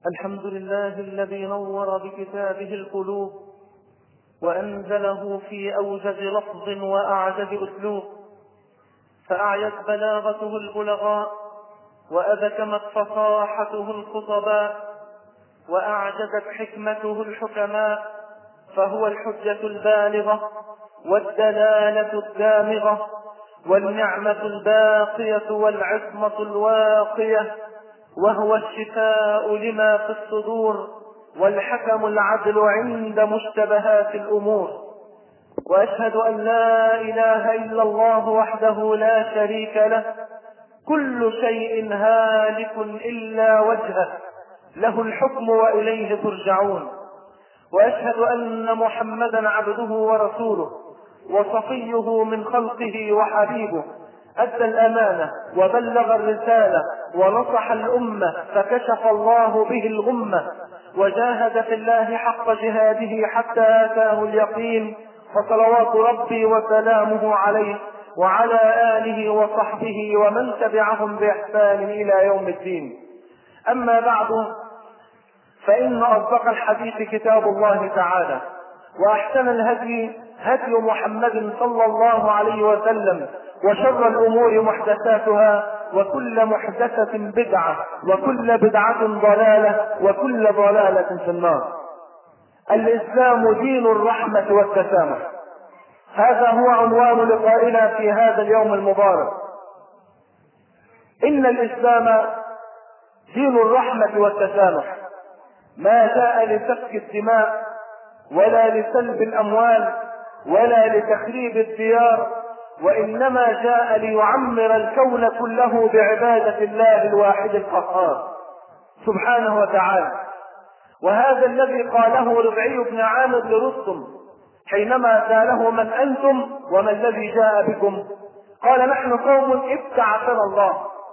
الحمد لله الذي نور بكتابه القلوب وأنزله في أوجز لفظ وأعجز أسلوب، فأعيت بلاغته البلغاء وأذكمت فصاحته الخطباء وأعجزت حكمته الحكماء، فهو الحجة البالغة والدلالة الدامغة والنعمة الباقية والعصمة الواقية، وهو الشفاء لما في الصدور والحكم العدل عند مشتبهات الأمور. وأشهد أن لا إله إلا الله وحده لا شريك له، كل شيء هالك إلا وجهه، له الحكم وإليه ترجعون. وأشهد أن محمدا عبده ورسوله وصفيه من خلقه وحبيبه، أدى الأمانة وبلغ الرسالة ونصح الأمة فكشف الله به الغمة، وجاهد في الله حق جهاده حتى آتاه اليقين، فصلوات ربي وسلامه عليه وعلى آله وصحبه ومن تبعهم بإحسان إلى يوم الدين. أما بعد، فإن أصدق الحديث كتاب الله تعالى، وأحسن الهدي هدي محمد صلى الله عليه وسلم، وشر الأمور محدثاتها، وكل محدثة بدعة، وكل بدعة ضلالة، وكل ضلالة في النار. الإسلام دين الرحمة والتسامح، هذا هو عنوان لقائنا في هذا اليوم المبارك. إن الإسلام دين الرحمة والتسامح، ما جاء لسفك الدماء ولا لسلب الأموال ولا لتخريب الديار، وإنما جاء ليعمر الكون كله بعبادة الله الواحد القهار سبحانه وتعالى. وهذا الذي قاله ربعي بن عامر لرستم حينما سأله من أنتم وما الذي جاء بكم؟ قال نحن قوم ابتعثنا الله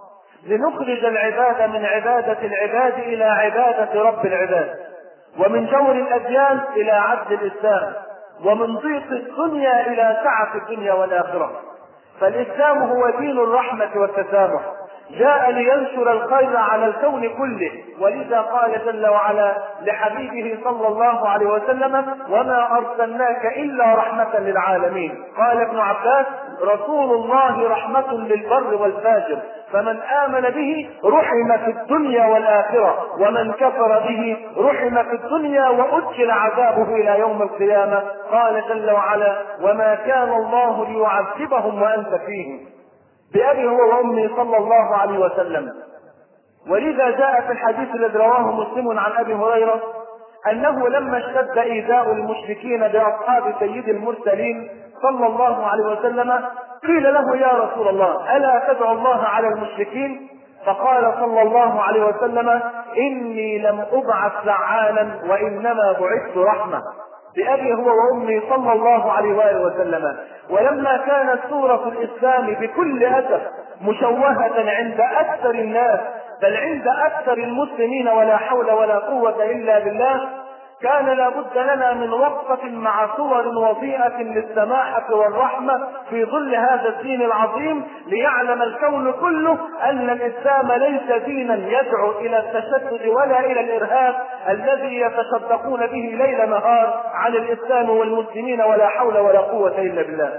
لنخرج العباد من عبادة العباد إلى عبادة رب العباد، ومن جور الأديان إلى عدل الإسلام، ومن ضيق الدنيا إلى سعة الدنيا والآخرة. فالإسلام هو دين الرحمة والتسامح، جاء لينشر الخير على الكون كله، ولذا قال جل وعلا لحبيبه صلى الله عليه وسلم وما أرسلناك إلا رحمة للعالمين. قال ابن عباس رسول الله رحمة للبر والفاجر، فمن آمن به رحم في الدنيا والآخرة، ومن كفر به رحم في الدنيا وأجل عذابه إلى يوم القيامة. قال جل وعلا وما كان الله ليعذبهم وأنت فيهم، بأبي هو وأمي صلى الله عليه وسلم. ولذا جاء في الحديث الذي رواه مسلم عن أبي هريرة أنه لما اشتد إيذاء المشركين بأصحاب سيد المرسلين صلى الله عليه وسلم قيل له يا رسول الله ألا تدعو الله على المشركين؟ فقال صلى الله عليه وسلم إني لم أبعث لعانا وإنما بعثت رحمة، بأبي هو وأمي صلى الله عليه وآله وسلم. ولما كانت سورة الإسلام بكل أسف مشوهة عند أكثر الناس، بل عند أكثر المسلمين ولا حول ولا قوة إلا بالله، كان لابد لنا من وقفة مع صور وضيئة للسماحة والرحمة في ظل هذا الدين العظيم، ليعلم الكون كله أن الإسلام ليس دينا يدعو إلى التشدد ولا إلى الإرهاب الذي يتصدقون به ليل نهار عن الإسلام والمسلمين ولا حول ولا قوة إلا بالله.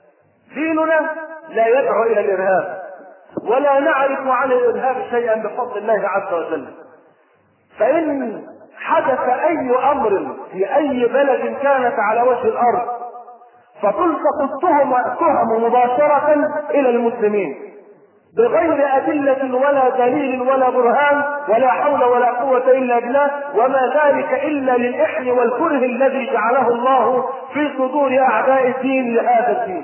ديننا لا يدعو إلى الإرهاب، ولا نعرف عن الإرهاب شيئا بفضل الله عز وجل. فإن حدث أي أمر في أي بلد كانت على وجه الأرض فتلصق التهم مباشرة إلى المسلمين بغير أدلة ولا دليل ولا برهان ولا حول ولا قوة إلا بالله، وما ذلك إلا للإحن والكره الذي جعله الله في صدور أعداء الدين لهذا الدين.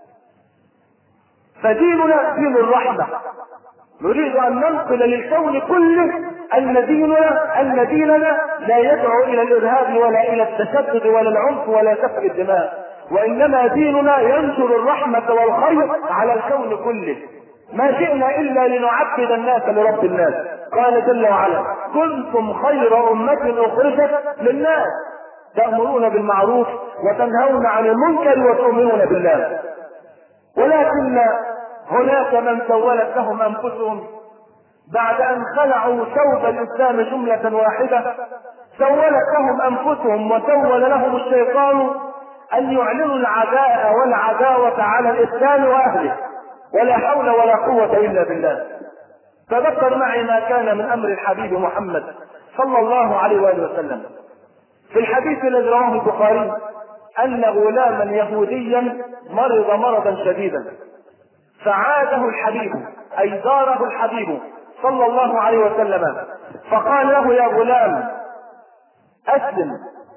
فديننا دين الرحمة، نريد أن ننقل للكون كله أن ديننا لا يدعو إلى الإرهاب ولا إلى التشدد ولا العنف ولا سفك الدماء، وإنما ديننا ينشر الرحمة والخير على الكون كله. ما جئنا إلا لنعبد الناس لرب الناس. قال جل وعلا كنتم خير أمة أخرجت للناس تأمرون بالمعروف وتنهون عن المنكر وتؤمنون بالله. ولكن هناك من سولت لهم أنفسهم بعد أن خلعوا ثوب الإسلام جملة واحدة سولت لهم أنفسهم وسول لهم الشيطان أن يعلنوا العداء والعداوة على الإسلام وأهله، ولا حول ولا قوة إلا بالله. تذكر معي ما كان من أمر الحبيب محمد صلى الله عليه وآله وسلم في الحديث الذي رواه البخاري أن غلاما يهوديا مرض مرضا شديدا، فعاده الحبيب أي زاره الحبيب صلى الله عليه وسلم، فقال له: يا غلام أسلم.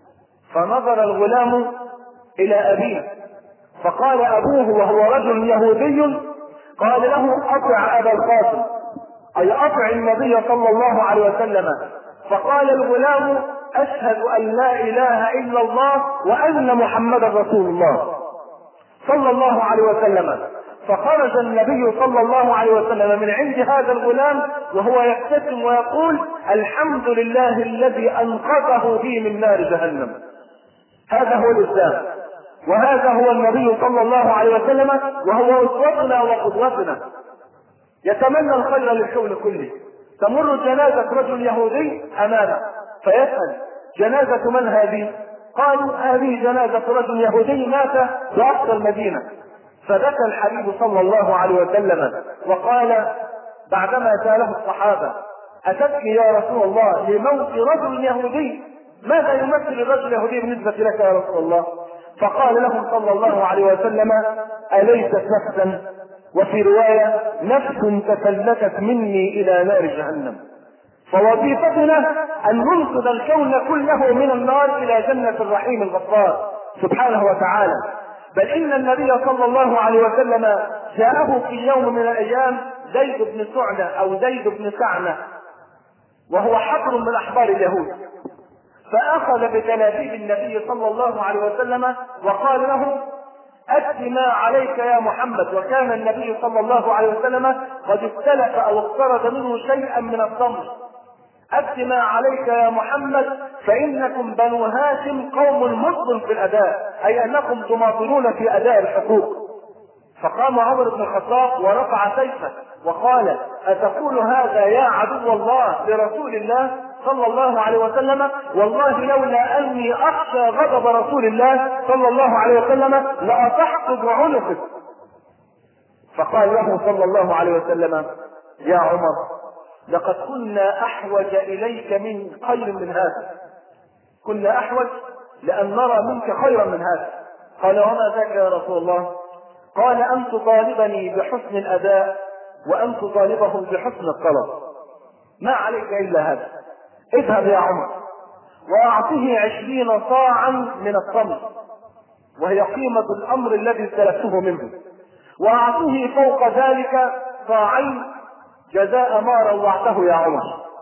فنظر الغلام إلى أبيه، فقال أبوه وهو رجل يهودي، قال له: أطع أبا القاسم، أي أطع النبي صلى الله عليه وسلم. فقال الغلام: أشهد أن لا إله إلا الله وأن محمدا رسول الله صلى الله عليه وسلم. فخرج النبي صلى الله عليه وسلم من عند هذا الغلام وهو يبتسم ويقول: الحمد لله الذي أنقذه بي من نار جهنم. هذا هو الإسلام، وهذا هو النبي صلى الله عليه وسلم، وهو أسوتنا وقدوتنا. يتمنى الخير للكون كله. تمر جنازة رجل يهودي أمامه فيسأل: جنازة من هذه؟ قالوا: هذه جنازة رجل يهودي مات في أقصى المدينة. فبكى الحبيب صلى الله عليه وسلم وقال بعدما سأله الصحابة: أتبكي يا رسول الله لموت رجل يهودي؟ ماذا يمثل الرجل اليهودي بالنسبة لك يا رسول الله؟ فقال لهم صلى الله عليه وسلم: أليست نفسا، وفي رواية: نفس تفلتت مني إلى نار جهنم. فوظيفتنا أن ننقذ الكون كله من النار إلى جنة الرحيم الغفار سبحانه وتعالى. بل إن النبي صلى الله عليه وسلم جاءه في يوم من الأيام زيد بن سعنة أو زيد بن سعنة، وهو حبر من أحبار اليهود، فأخذ بتلابيب النبي صلى الله عليه وسلم وقال له: أد ما عليك يا محمد. وكان النبي صلى الله عليه وسلم قد استلف أو اقترض منه شيئا من التمر. أد ما عليك يا محمد فإنكم بنو هاشم قوم مصر في الأداء، أي أنكم تماطلون في أداء الحقوق. فقام عمر بن الخطاب ورفع سيفه وقال: أتقول هذا يا عدو الله لرسول الله صلى الله عليه وسلم؟ والله لولا أني أخشى غضب رسول الله صلى الله عليه وسلم لأطحت بعنقك. فقال له صلى الله عليه وسلم: يا عمر، لقد كنا أحوج إليك من خير من هذا، كنا أحوج لأن نرى منك خيرا من هذا. قال: وما ذاك يا رسول الله؟ قال: أن تطالبني بحسن الأداء وأن تطالبهم بحسن الطلب، ما عليك إلا هذا. اذهب يا عمر وأعطه 20 صاعا من التمر، وهي قيمة الأمر الذي استلفته منه، وأعطه فوق ذلك صاعين جزاء ما روعته يا عمر.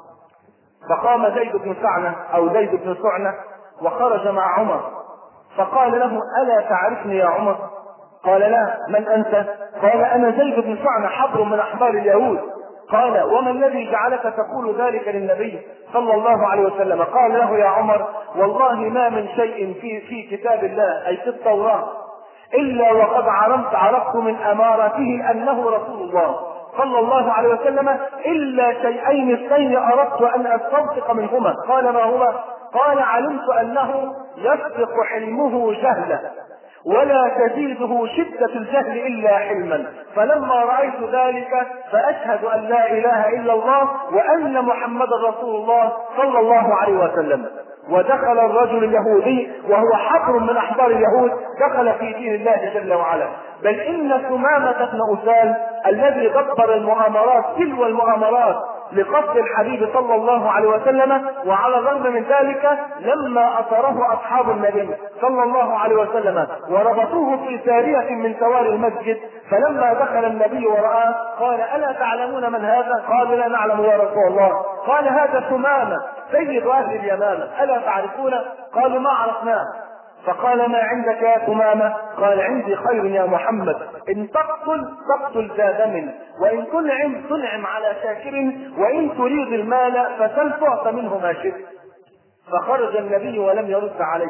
فقام زيد بن سعنة أو زيد بن سعنة وخرج مع عمر، فقال له: ألا تعرفني يا عمر؟ قال: لا. من أنت؟ قال: أنا زيد بن سعنة حبر من أحبار اليهود. قال: وما الذي جعلك تقول ذلك للنبي صلى الله عليه وسلم؟ قال له: يا عمر، والله ما من شيء في كتاب الله أي في التوراة إلا وقد عرفت من أمارته أنه رسول الله صلى الله عليه وسلم، إلا شيئين اثنين أردت أن أستنطق منهما. قال: ما هما؟ قال: علمت أنه يسبق حلمه جهلا ولا تزيده شدة الجهل إلا حلما، فلما رأيت ذلك فأشهد أن لا إله إلا الله وأن محمدا رسول الله صلى الله عليه وسلم. ودخل الرجل اليهودي وهو حبر من أحبار اليهود، دخل في دين الله جل وعلا. بل إن ثمامة بن أسال الذي دبر المؤامرات تلو المؤامرات لقتل الحبيب صلى الله عليه وسلم، وعلى الرغم من ذلك لما أثره أصحاب النبي صلى الله عليه وسلم وربطوه في سارية من سواري المسجد، فلما دخل النبي ورآه قال: ألا تعلمون من هذا؟ قالوا: لا نعلم يا رسول الله. قال: هذا ثمامة سيد أهل اليمامة، ألا تعرفونه؟ قالوا: ما عرفناه. فقال: ما عندك يا ثمامة؟ قال: عندي خير يا محمد، إن تقتل ذا دم، وإن تنعم على شاكر، وإن تريد المال فسل تعط منه ما شئت. فخرج النبي ولم يرد عليه،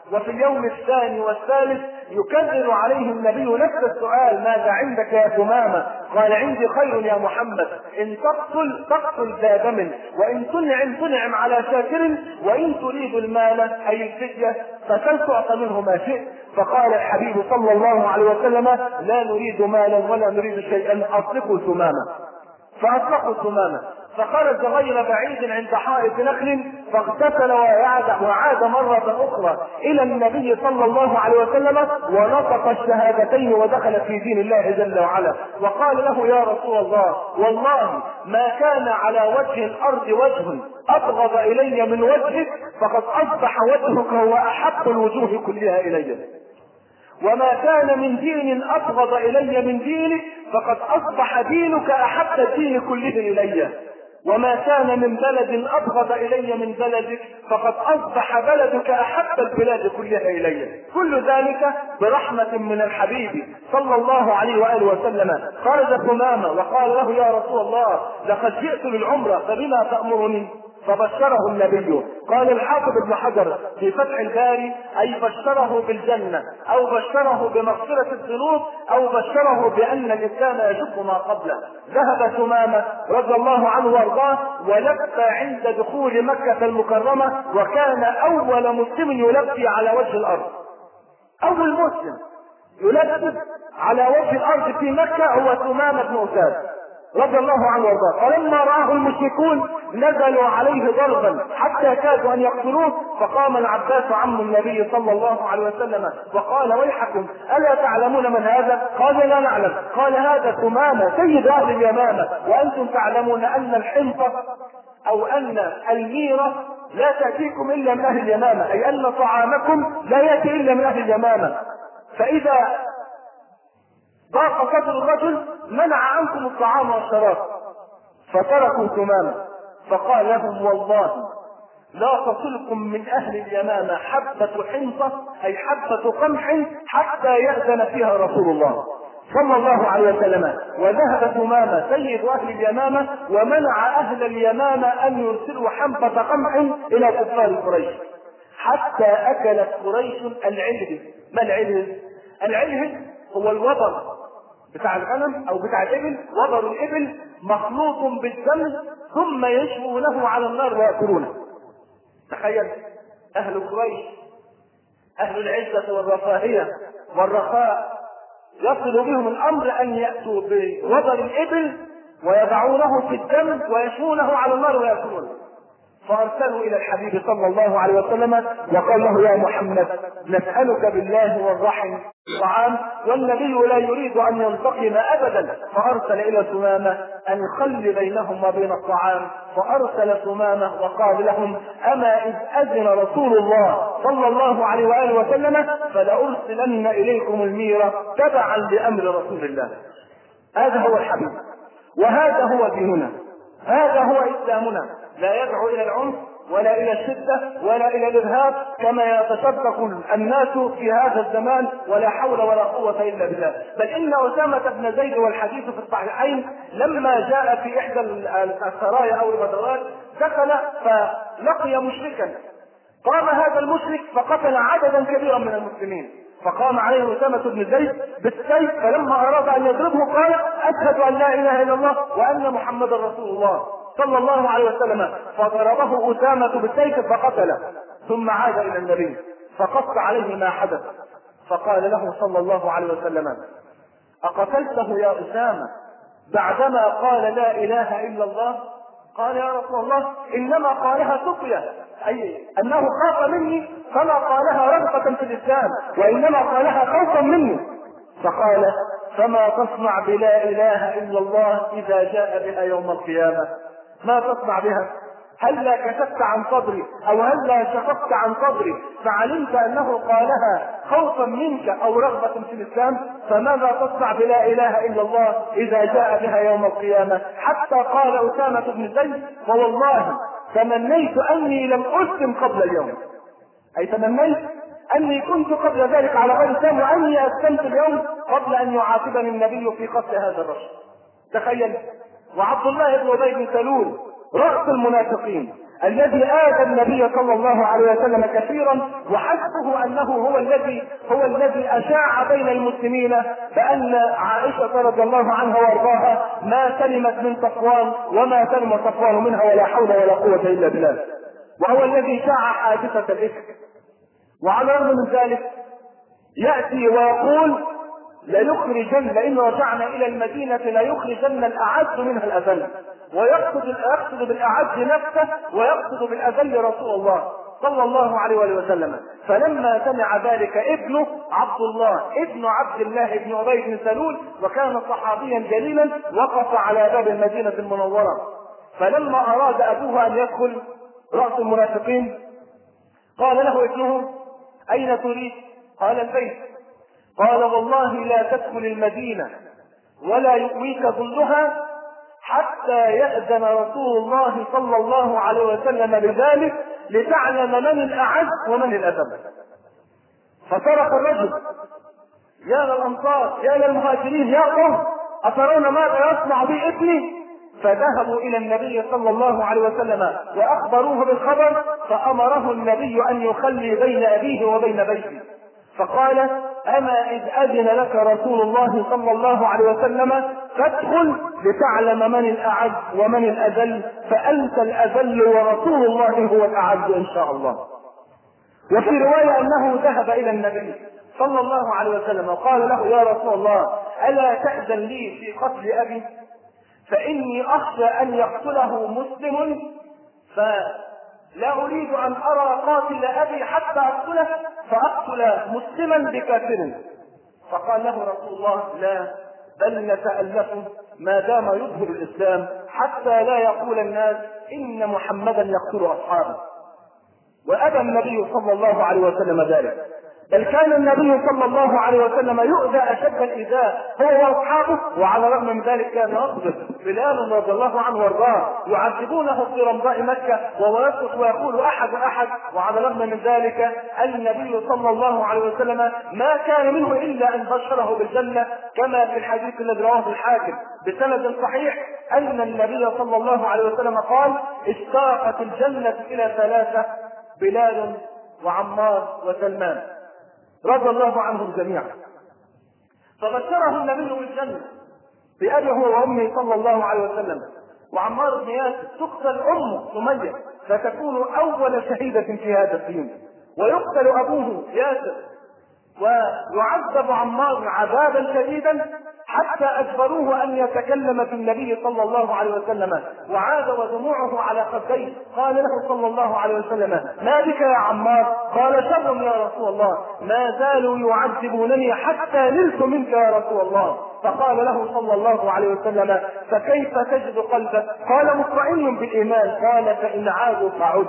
وفي اليوم الثاني والثالث يكرر عليه النبي نفس السؤال: ماذا عندك يا ثمامة؟ قال: عندي خير يا محمد، ان تقتل ذا دم، وان تنعم على شاكر، وان تريد المال اي الفدية فسلتعط منه ما شئت. فقال الحبيب صلى الله عليه وسلم: لا نريد مالا ولا نريد شيئا، اطلقوا ثمامة. فاطلقوا ثمامة، فخرج غير بعيد عند حائط نخل، فاغتسل وعاد مرة أخرى إلى النبي صلى الله عليه وسلم، ونطق الشهادتين ودخل في دين الله جل وعلا، وقال له: يا رسول الله، والله ما كان على وجه الأرض وجه أبغض إلي من وجهك، فقد أصبح وجهك هو أحب الوجوه كلها إلي، وما كان من دين أبغض إلي من دينك، فقد أصبح دينك أحب الدين كله إلي، وما كان من بلد أبغض إلي من بلدك، فقد أصبح بلدك أحب البلاد كلها إلي. كل ذلك برحمة من الحبيب صلى الله عليه وآله وسلم. خرج ثمامة وقال له: يا رسول الله، لقد جئت للعمرة فبما تأمرني؟ فبشره النبي. قال الحافظ ابن حجر في فتح الباري: اي بشره بالجنة، او بشره بمغفرة الذنوب، او بشره بان الاسلام يشق ما قبله. ذهب ثمامة رضي الله عنه وارضاه ولبى عند دخول مكة المكرمة، وكان اول مسلم يلبي على وجه الارض. اول مسلم يلبي على وجه الارض في مكة هو ثمامة بن أساد رضي الله عنه وارضاه. فلما رآه المشركون نزلوا عليه ضربا حتى كادوا ان يقتلوه، فقام العباس عم النبي صلى الله عليه وسلم وقال: ويحكم، الا تعلمون من هذا؟ قال: لا نعلم. قال: هذا ثمامة سيد اهل اليمامة، وانتم تعلمون ان الحنطة او ان الميرة لا تأتيكم الا من اهل اليمامة، اي ان طعامكم لا يأتي الا من اهل اليمامة. فاذا ضاق صدر الرجل منع عنكم الطعام والشراب. فتركوا ثمامة، فقال لهم: والله لا تصلكم من اهل اليمامة حبة حنطة، اي حبة قمح، حتى يأذن فيها رسول الله صلى الله عليه وسلم. وذهب ثمامة سيد اهل اليمامة ومنع اهل اليمامة ان يرسلوا حبة قمح الى كفار قريش، حتى اكلت قريش العلهز. ما العلهز؟ العلهز هو الوبر بتاع الغنم او بتاع الابل. وبر الابل مخلوط بالدم ثم يشوونه على النار ويأكلونه. تخيل اهل قريش، اهل العزة والرفاهية والرخاء، يصل بهم الامر ان يأتوا بوبر الابل ويضعونه في الدم ويشوونه على النار ويأكلونه. فارسلوا الى الحبيب صلى الله عليه وسلم وقال له: يا محمد، نسألك بالله والرحم الطعام، والنبي لا يريد ان ينتقم ابدا. فارسل الى ثمامة ان يخلي بينهم وبين الطعام. فارسل ثمامة وقال لهم: اما اذ اذن رسول الله صلى الله عليه واله وسلم فلارسلن اليكم الميرة تبعا لامر رسول الله. هذا هو الحبيب، وهذا هو ديننا، هذا هو اسلامنا. لا يدعو الى العنف ولا الى الشدة ولا الى الارهاب كما يتشبك الناس في هذا الزمان، ولا حول ولا قوة الا بالله. بل ان اسامة بن زيد، والحديث في الصحيحين، لما جاء في احدى السرايا او الغزوات دخل فلقي مشركا، قام هذا المشرك فقتل عددا كبيرا من المسلمين، فقام عليه اسامة بن زيد بالسيف، فلما اراد ان يضربه قال: اشهد ان لا اله الا الله وان محمدا رسول الله صلى الله عليه وسلم. فضربه اسامة بالسيف فقتله، ثم عاد الى النبي فقص عليه ما حدث، فقال له صلى الله عليه وسلم: اقتلته يا اسامة بعدما قال لا اله الا الله؟ قال: يا رسول الله، انما قالها تقيا، اي انه خاف مني فما قالها رغبة في الاسلام، وانما قالها خوفا مني. فقال: فما تصنع بلا اله الا الله اذا جاء بها يوم القيامة؟ ما تصنع بها؟ هلا كشفت عن صدري او هلا شققت عن صدري فعلمت انه قالها خوفا منك او رغبة في الاسلام؟ فماذا تصنع بلا اله الا الله اذا جاء بها يوم القيامة؟ حتى قال اسامة بن زيد: فوالله تمنيت اني لم اسلم قبل اليوم، اي تمنيت اني كنت قبل ذلك على غير اسلام، واني اسلمت اليوم قبل ان يعاتبني النبي في قتل هذا الرجل. تخيل. وعبد الله بن ابي بن سلول رأس المنافقين الذي آذى النبي صلى الله عليه وسلم كثيرا، وحسبه أنه هو الذي أشاع بين المسلمين بأن عائشة رضي الله عنها وارضاها ما سلمت من صفوان وما سلم صفوان منها ولا حول ولا قوة إلا بالله، وهو الذي شاع حادثة الإفك. وعلى الرغم من ذلك يأتي ويقول لئن رجعنا إلى المدينة ليخرجن الأعز منها الأذل، ويقصد بالأعز نفسه ويقصد بالأذل رسول الله صلى الله عليه وسلم. فلما سمع ذلك ابنه عبد الله ابن عبد الله بن أبي بن سلول، وكان صحابيا جليلا، وقف على باب المدينة المنورة. فلما أراد أبوه أن يدخل رأس المنافقين قال له ابنه: أين تريد؟ قال: البيت. قال: والله لا تدخل المدينة ولا يؤويك ظلها حتى يأذن رسول الله صلى الله عليه وسلم بذلك لتعلم من الأعز ومن الأذل. فصرخ الرجل: يا للأنصار، يا للمهاجرين، يا قوم، أترون ماذا يصنع بي ابني؟ فذهبوا إلى النبي صلى الله عليه وسلم وأخبروه بالخبر، فأمره النبي أن يخلي بين أبيه وبين بيته. فقال: أما إذ أذن لك رسول الله صلى الله عليه وسلم فادخل لتعلم من الأعز ومن الأذل، فأنت الأذل ورسول الله هو الأعز إن شاء الله. وفي رواية أنه ذهب إلى النبي صلى الله عليه وسلم وقال له: يا رسول الله، ألا تأذن لي في قتل أبي؟ فإني أخشى أن يقتله مسلم، فلا أريد أن أرى قاتل أبي حتى أقتله فأقتل مسلما بكافر. فقال له رسول الله: لا، بل نتألفه ما دام يظهر الإسلام حتى لا يقول الناس إن محمدا يقتل أصحابه. وأبى النبي صلى الله عليه وسلم ذلك، بل كان النبي صلى الله عليه وسلم يؤذى أشد الإيذاء هو وأصحابه، وعلى الرغم من ذلك كان يصبر. بلال رضي الله عنه وارضاه يعذبونه في رمضاء مكة وهو يصرخ ويقول: أحد أحد. وعلى الرغم من ذلك النبي صلى الله عليه وسلم ما كان منه إلا أن بشره بالجنة، كما في الحديث الذي رواه الحاكم بسند صحيح أن النبي صلى الله عليه وسلم قال: اشتاقت الجنة إلى ثلاثة: بلال وعمار وسلمان رضي الله عنهم جميعا. فبشره النبي بالجنة بأبيه وأمه صلى الله عليه وسلم. وعمار بن ياسر تقتل أمه سمية فتكون أول شهيدة في هذا الدين، ويقتل أبوه ياسر، ويعذب عمار عذابا شديدا حتى أجبروه أن يتكلم في النبي صلى الله عليه وسلم، وعاد ودموعه على خديه. قال له صلى الله عليه وسلم: ما بك يا عمار؟ قال: شر يا رسول الله، ما زالوا يعذبونني حتى نلت منك يا رسول الله. فقال له صلى الله عليه وسلم: فكيف تجد قلبك؟ قال: مطمئن بالإيمان. قال: فإن عادوا فعد،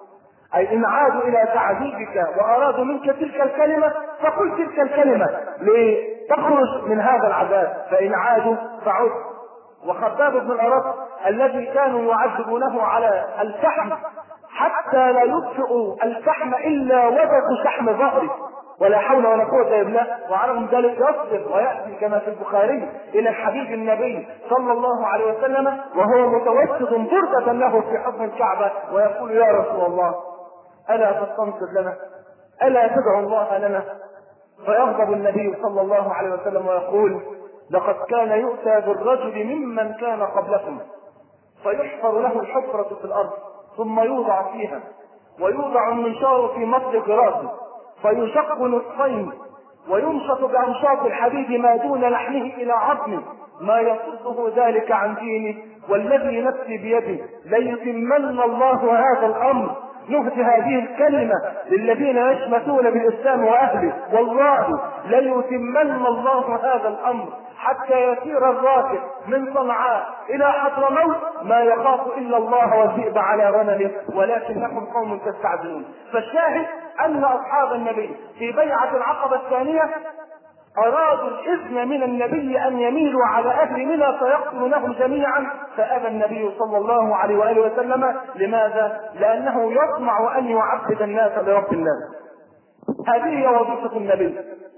أي إن عادوا إلى تعذيبك وأرادوا منك تلك الكلمة فقل تلك الكلمة لتخرج من هذا العذاب، فإن عادوا فعد. وخباب بن الأرط الذي كانوا يعذبونه على الفحم حتى لا يطفئ الفحم إلا وبق شحم ظهره، ولا حول ولا قوة إلا بالله، وعلى رغم ذلك يصبر ويأتي كما في البخاري إلى الحبيب النبي صلى الله عليه وسلم وهو متوسد بردة له في حضن الكعبة ويقول: يا رسول الله، ألا تستنصر لنا؟ ألا تدعو الله لنا؟ فيغضب النبي صلى الله عليه وسلم ويقول: لقد كان يؤتى بالرجل ممن كان قبلكم فيحفر له الحفرة في الأرض ثم يوضع فيها، ويوضع المنشار في مطلق راسه فيشق نصفين، ويمشط بأمشاط الحديد ما دون لحمه إلى عظمه، ما يصده ذلك عن دينه، والذي نفسي بيده ليتمن الله هذا الأمر. نهدي هذه الكلمة للذين يشمتون بالإسلام وأهله، والله ليتمن الله هذا الأمر حتى يسير الراكب من صنعاء إلى حضرموت ما يخاف إلا الله والذئب على غنمه، ولكنكم قوم تستعجلون. فالشاهد أن أصحاب النبي في بيعة العقبة الثانية أرادوا الإذن من النبي أن يميلوا على أهل منى فيقتلونهم جميعا، فأبى النبي صلى الله عليه وآله وسلم. لماذا؟ لأنه يطمع أن يعبد الناس لرب الناس. هذه هي وظيفة النبي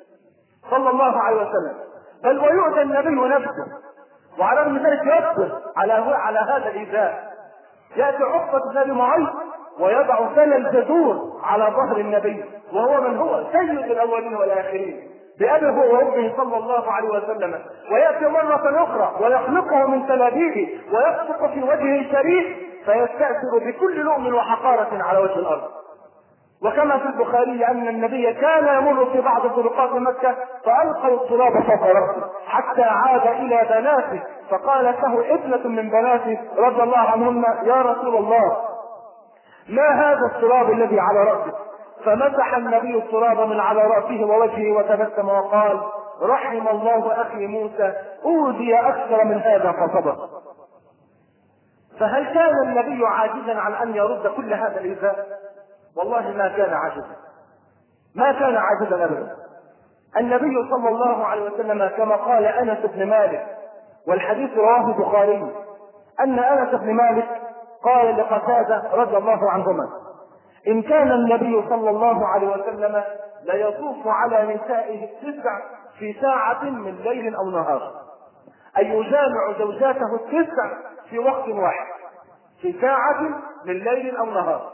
صلى الله عليه وسلم، بل ويؤذى النبي نفسه، وعلى رغم ذلك يصبر على هذا الإيذاء. يأتي عقبة بن أبي معيط ويضع سل الجذور على ظهر النبي، وهو من هو سيد الأولين والآخرين بأبي هو وأمه صلى الله عليه وسلم. ويأتي مرة أخرى ويخلقه من تلابيبه ويبصق في وجهه الشريف فيستأثر بكل لؤم وحقارة على وجه الأرض. وكما في البخاري أن النبي كان يمر في بعض طرقات مكة فألقوا التراب فوق رأسه حتى عاد إلى بناته، فقالت له ابنة من بناته رضي الله عنهن: يا رسول الله، ما هذا التراب الذي على رأسه؟ فمسح النبي التراب من على رأسه ووجهه وتبسم وقال: رحم الله أخي موسى، أوذي أكثر من هذا فصبر. فهل كان النبي عاجزا عن أن يرد كل هذا الإيذاء؟ والله ما كان عاجزا، ما كان عاجزا أبدا. النبي صلى الله عليه وسلم كما قال أنس بن مالك، والحديث رواه البخاري، أن أنس بن مالك قال لقتادة رضي الله عنهما: إن كان النبي صلى الله عليه وسلم ليطوف على نسائه 9 في ساعة من ليل أو نهار، أي يجامع زوجاته 9 في وقت واحد في ساعة من ليل أو نهار،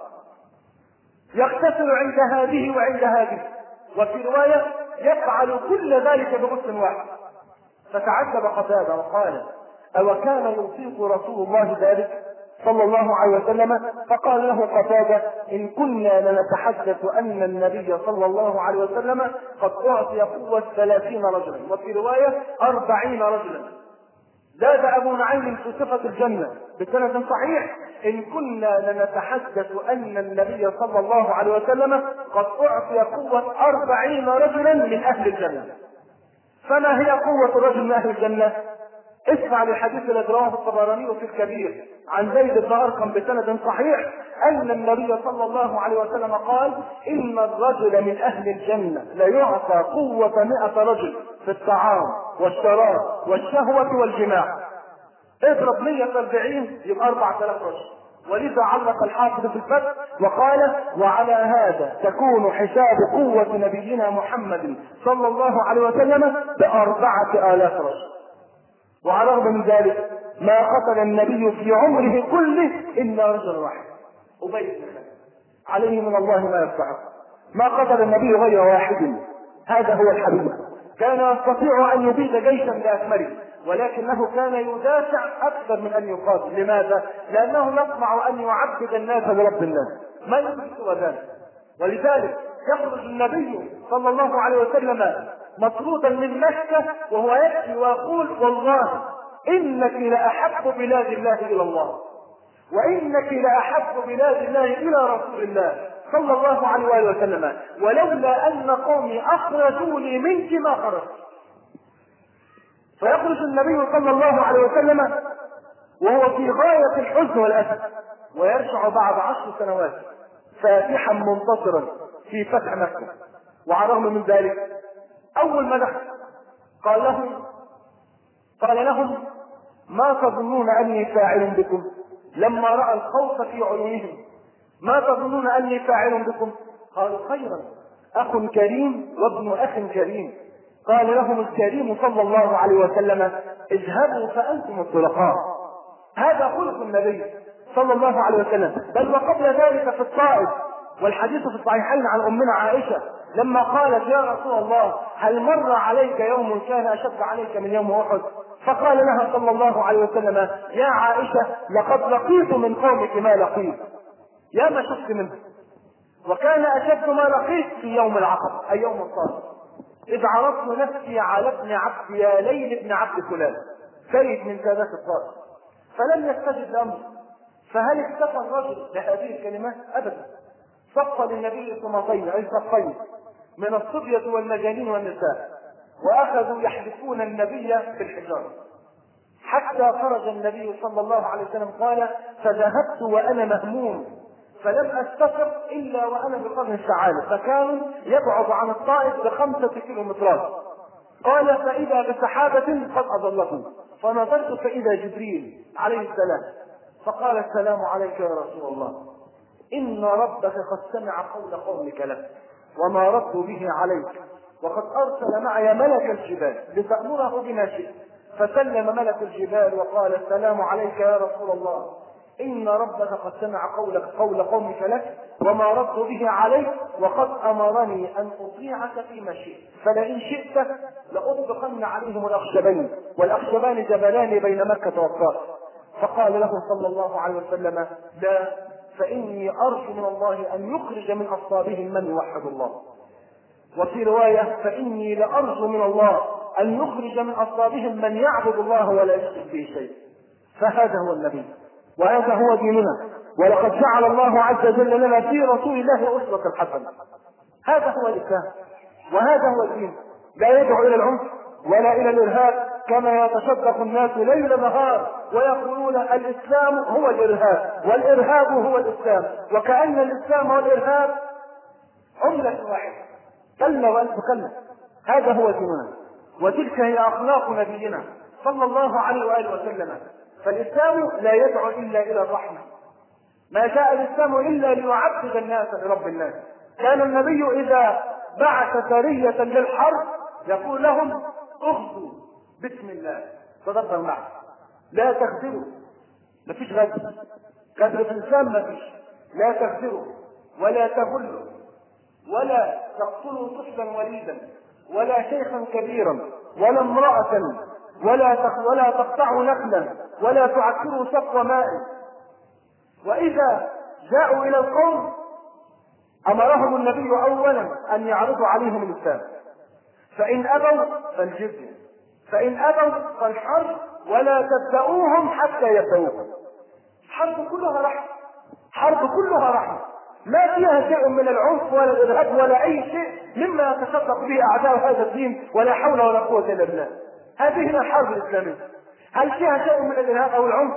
يغتسل عند هذه وعند هذه، وفي رواية يفعل كل ذلك بغسل واحد. فتعجب قتادة وقال: أو كان يطيق رسول الله ذلك صلى الله عليه وسلم؟ فقال له قتادة: إن كنا لنتحدث أن النبي صلى الله عليه وسلم قد أعطي قوة 30 رجلا، وفي رواية 40 رجلا. زاد أبو نعيم في صفة الجنة بسند صحيح: إن كنا لنتحدث أن النبي صلى الله عليه وسلم قد أعطي قوة 40 رجلا من أهل الجنة. فما هي قوة الرجل من أهل الجنة؟ اسمع للحديث الذي رواه الطبراني في الكبير عن زيد بن أرقم بسند صحيح أن النبي صلى الله عليه وسلم قال: إن الرجل من أهل الجنة ليعطى قوة 100 رجل في الطعام والشراب والشهوة والجماع. اضرب 140 يبقى 4000 رجل. ولذا علق الحافظ في الفتح وقال: وعلى هذا تكون حساب قوة نبينا محمد صلى الله عليه وسلم ب4000 رجل. وعلى الرغم من ذلك ما قتل النبي في عمره كله إلا رجل واحد، أبي بن خلف، عليه من الله ما يستحق. ما قتل النبي غير واحد، هذا هو الحبيب. كان يستطيع أن يبيد جيشا بأكمله، ولكنه كان يدافع أكثر من أن يقاتل. لماذا؟ لأنه يطمع أن يعبد الناس برب الناس، ما يريد سوى ذلك. ولذلك يخرج النبي صلى الله عليه وسلم مطرودا من مكة وهو يبكي ويقول: والله إنك لأحب بلاد الله إلى الله، وإنك لأحب بلاد الله إلى رسول الله صلى الله عليه وآله وسلم، ولولا أن قومي أخرجوني منك ما خرجت. فيخرج النبي صلى الله عليه وسلم وهو في غاية الحزن والأسف، ويرجع بعد 10 سنوات فاتحا منتصرا في فتح مكة. وعلى الرغم من ذلك أول ما دخل قال لهم: ما تظنون أني فاعل بكم؟ لما رأى الخوف في عيونهم: ما تظنون أني فاعل بكم؟ قالوا: خيرا، أخ كريم وابن أخ كريم. قال لهم الكريم صلى الله عليه وسلم: اذهبوا فأنتم الطلقاء. هذا خلق النبي صلى الله عليه وسلم. بل وقبل ذلك في الطائف، والحديث في الصحيحين عن أمنا عائشة لما قالت: يا رسول الله، هل مر عليك يوم كان أشد عليك من يوم أحد؟ فقال لها صلى الله عليه وسلم: يا عائشة، لقد لقيت من قومك ما لقيت، يا ما شفت منه، وكان أشد ما لقيت في يوم العقبة أي يوم الطائف، إذ عرضت نفسي على ابن عبد يا ليل ابن عبد فلان، سيد من سادات الطائف، فلم يستجب لأمره. فهل اكتفى الرجل بهذه الكلمات؟ أبدا. صف للنبي صمتين أي صفين من الصبية والمجانين والنساء، وأخذوا يحدثون النبي بالحجارة حتى خرج النبي صلى الله عليه وسلم. قال: فذهبت وأنا مهموم فلم أستفر إلا وأنا بقرن الثعالب، فكانوا يبعد عن الطائف ب5 كيلومترات. قال: فإذا بسحابة قد أضلكم، فنظرت فإذا جبريل عليه السلام، فقال: السلام عليك يا رسول الله، إن ربك قد سمع قول قومك لك وما ردوا به عليك، وقد أرسل معي ملك الجبال لتأمره بما شئت. فسلم ملك الجبال وقال: السلام عليك يا رسول الله، إن ربك قد سمع قولك قول قومك لك وما ردوا به عليك وقد أمرني أن أطيعك فيما شئت فلئن شئت لأطبقن عليهم الأخشبين والأخشبان جبلان بين مكة والطائف. فقال له صلى الله عليه وسلم لا، فإني أرجو من الله أن يخرج من أصلابهم من يوحد الله. وفي رواية فإني لأرجو من الله أن يخرج من أصلابهم من يعبد الله ولا يشرك به شيء. فهذا هو النبي وهذا هو ديننا، ولقد جعل الله عز وجل لنا في رسول الله أسوة حسنة. هذا هو الإسلام وهذا هو الدين، لا يدعو إلى العنف ولا إلى الإرهاب كما يتصدق الناس ليل نهار ويقولون الإسلام هو الإرهاب والإرهاب هو الإسلام، وكأن الإسلام والإرهاب عملة واحدة. كلا وألف كلا. هذا هو ديننا وتلك هي أخلاق نبينا صلى الله عليه وآله وسلم. فالإسلام لا يدعو إلا إلى الرحمة، ما جاء الإسلام إلا ليعبد الناس لرب الناس. كان النبي إذا بعث سرية للحرب يقول لهم اغزوا بسم الله. تدبر معي، لا تغزروا، ما فيش غزو، غزو في الإسلام ما فيش. لا تغزروا ولا تغلوا ولا تقتلوا طفلا وليدا ولا شيخا كبيرا ولا امرأة ولا تقطعوا نخلا ولا تعكروا سقف ماء. وإذا جاءوا إلى القوم أمرهم النبي أولا أن يعرضوا عليهم الإسلام، فإن أبوا فالجزية، فإن أبوا فالحرب، ولا تبدأوهم حتى يبدأوكم. حرب كلها رحمة، حرب كلها رحمة، ما فيها شيء من العنف ولا الإرهاب ولا أي شيء مما يتصدق به أعداء هذا الدين، ولا حول ولا قوة إلا بالله. هذه هي الحرب الإسلامية. هل فيها شيء من الإرهاب أو العنف؟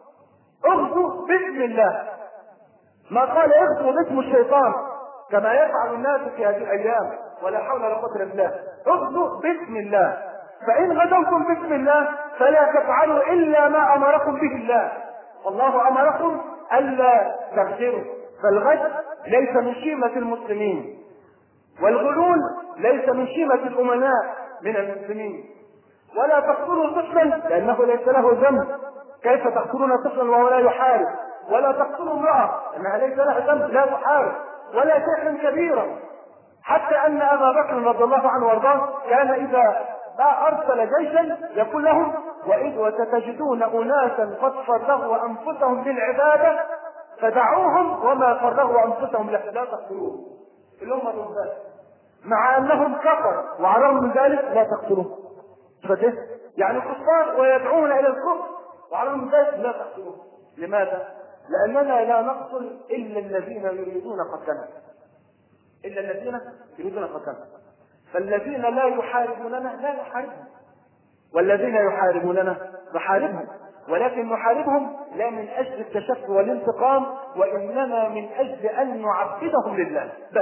اغزوا باسم الله، ما قال اغزوا باسم الشيطان كما يفعل الناس في هذه الأيام، ولا حول ولا قوة إلا بالله. اغزوا باسم الله، فإن غزوتم باسم الله فلا تفعلوا إلا ما أمركم به الله، والله أمركم ألا تغزروا. فالغزو ليس من شيمة المسلمين، والغلول ليس من شيمة الأمناء من المسلمين. ولا تقتلوا طفلا لأنه ليس له ذنب، كيف تقتلون طفلا وهو لا يحارب؟ ولا تقتلوا امرأة لأنها ليس لها ذنب لا تحارب، ولا شيخا كبيرا. حتى أن أبا بكر رضي الله عنه وارضاه كان إذا أرسل جيشا يقول لهم وإذ وستجدون أناسا قد فرغوا أنفسهم للعبادة فدعوهم وما فرغوا أنفسهم لا تقتلوهم. الأمة الأنفاس مع أنهم كفر وعلى الرغم من ذلك لا تقتلوهم. يعني كفار ويدعون إلى الكفر وعلى الرغم من ذلك لا تقتلوهم. لماذا؟ لأننا لا نقتل إلا الذين يريدون قتلنا، إلا الذين يريدون قتلنا. فالذين لا يحاربوننا لا نحاربهم، والذين يحاربوننا نحاربهم، ولكن نحاربهم لا من أجل التشفي والانتقام، وإنما من أجل أن نعبدهم لله بس.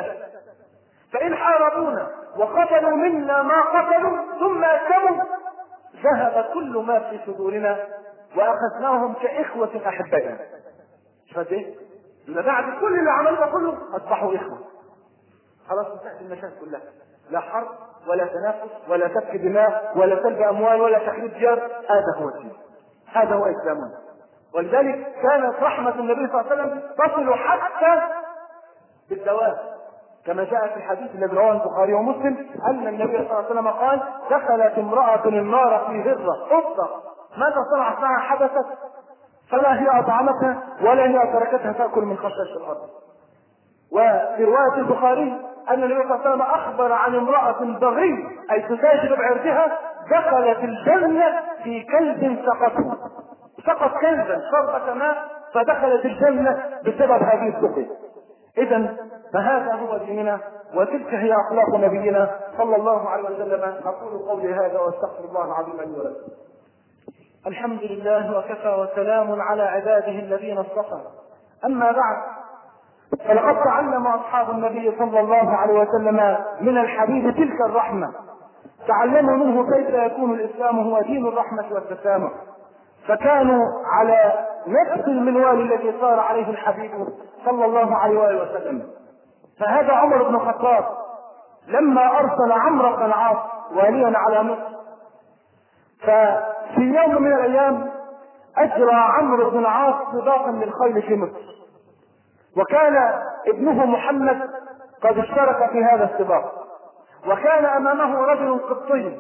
فإن حاربونا وقتلوا منا ما قتلوا ثم أسلموا ذهب كل ما في صدورنا وأخذناهم كإخوة أحبائنا. فده بعد كل اللي عملنا كله أصبحوا إخوة، خلاص انتهت المشاكل كلها، لا حرب ولا تنافس ولا سفك دماء ولا سلب أموال ولا تخريب ديار. هذا هو الدين، هذا هو إسلامنا. ولذلك كانت رحمة النبي صلى الله عليه وسلم تصل حتى بالدواب، كما جاء في الحديث الذي رواه البخاري ومسلم أن النبي صلى الله عليه وسلم قال دخلت امرأة النار في هرة قطة، ماذا صنعت معها؟ حدثت، فلا هي أطعمتها ولا هي تركتها تأكل من خشاش الأرض. وفي رواية البخاري أن النبي صلى الله عليه وسلم أخبر عن امرأة بغي أي تتاجر بعرضها دخلت الجنة في كلب سقط كلبا شربة ماء فدخلت الجنة بسبب هذه السقي. إذا فهذا هو ديننا وتلك هي أخلاق نبينا صلى الله عليه وسلم. أقول قولي هذا وأستغفر الله العظيم لي ولكم. الحمد لله وكفى وسلام على عباده الذين اصطفى. أما بعد، فلقد تعلم أصحاب النبي صلى الله عليه وسلم من الحبيب تلك الرحمة، تعلموا منه كيف يكون الإسلام هو دين الرحمة والتسامح، فكانوا على نفس المنوال الذي صار عليه الحبيب صلى الله عليه وسلم. فهذا عمر بن الخطاب لما أرسل عمرو بن العاص واليا على مصر، ففي يوم من الأيام أجرى عمرو بن العاص سباقا للخيل في مصر، وكان ابنه محمد قد اشترك في هذا السباق، وكان أمامه رجل قبطي،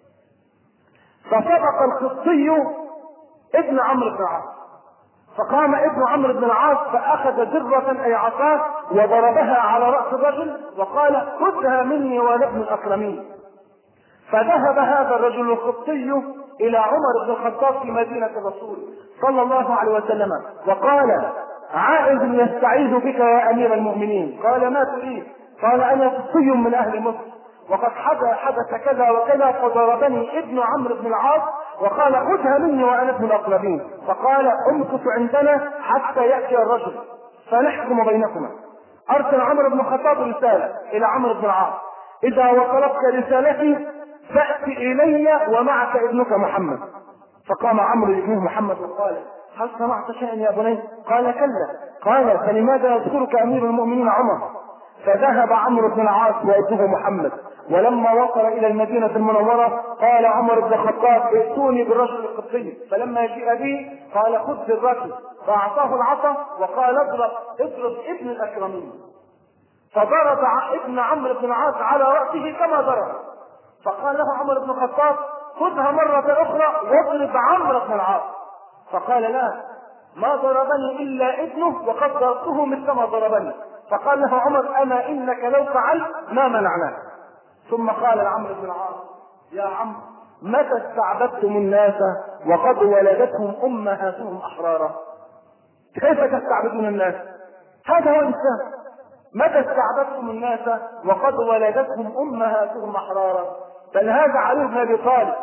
فسبق القبطي ابن عمرو بن العاص، فقام ابن عمرو بن العاص فأخذ درة أي عصاه وضربها على رأس الرجل وقال خذها مني وأنا ابن الأكرمين. فذهب هذا الرجل القبطي إلى عمر بن الخطاب في مدينة الرسول صلى الله عليه وسلم وقال عائد يستعيذ بك يا أمير المؤمنين. قال ما تريد؟ قال أنا قبطي من أهل مصر وقد حدث كذا وكذا فضربني ابن عمرو بن العاص وقال خذها مني وأنا ابن الأقربين. فقال امكث عندنا حتى يأتي الرجل فنحكم بينكما. أرسل عمر بن الخطاب رسالة إلى عمرو بن العاص إذا وصلتك رسالتي فأت إلي ومعك ابنك محمد. فقام عمرو ابنه محمد وقال هل سمعت شيئا يا بني؟ قال كلا. قال فلماذا يذكرك أمير المؤمنين عمر؟ فذهب عمرو بن العاص وابنه محمد، ولما وصل إلى المدينة المنورة قال عمر بن الخطاب ائتوني بالرجل القبطي، فلما جاء به قال خذ بالرجل، فأعطاه العصا وقال اضرب ابن الأكرمين، فضرب ابن عمرو بن العاص على رأسه كما ضرب. فقال له عمر بن الخطاب خذها مرة أخرى واضرب عمرو بن العاص. فقال لا، ما ضربني إلا ابنه وقد ضربته مثل ما ضربني. فقال له عمر أما إنك لو فعلت ما منعناك. ثم قال لعمرو بن العاص يا عم متى استعبدتم الناس وقد ولدتهم أمهاتهم أحرارا؟ كيف تستعبدون الناس؟ هذا هو الإسلام. متى استعبدتم الناس وقد ولدتهم أمهاتهم أحرارا؟ بل هذا علي بن أبي طالب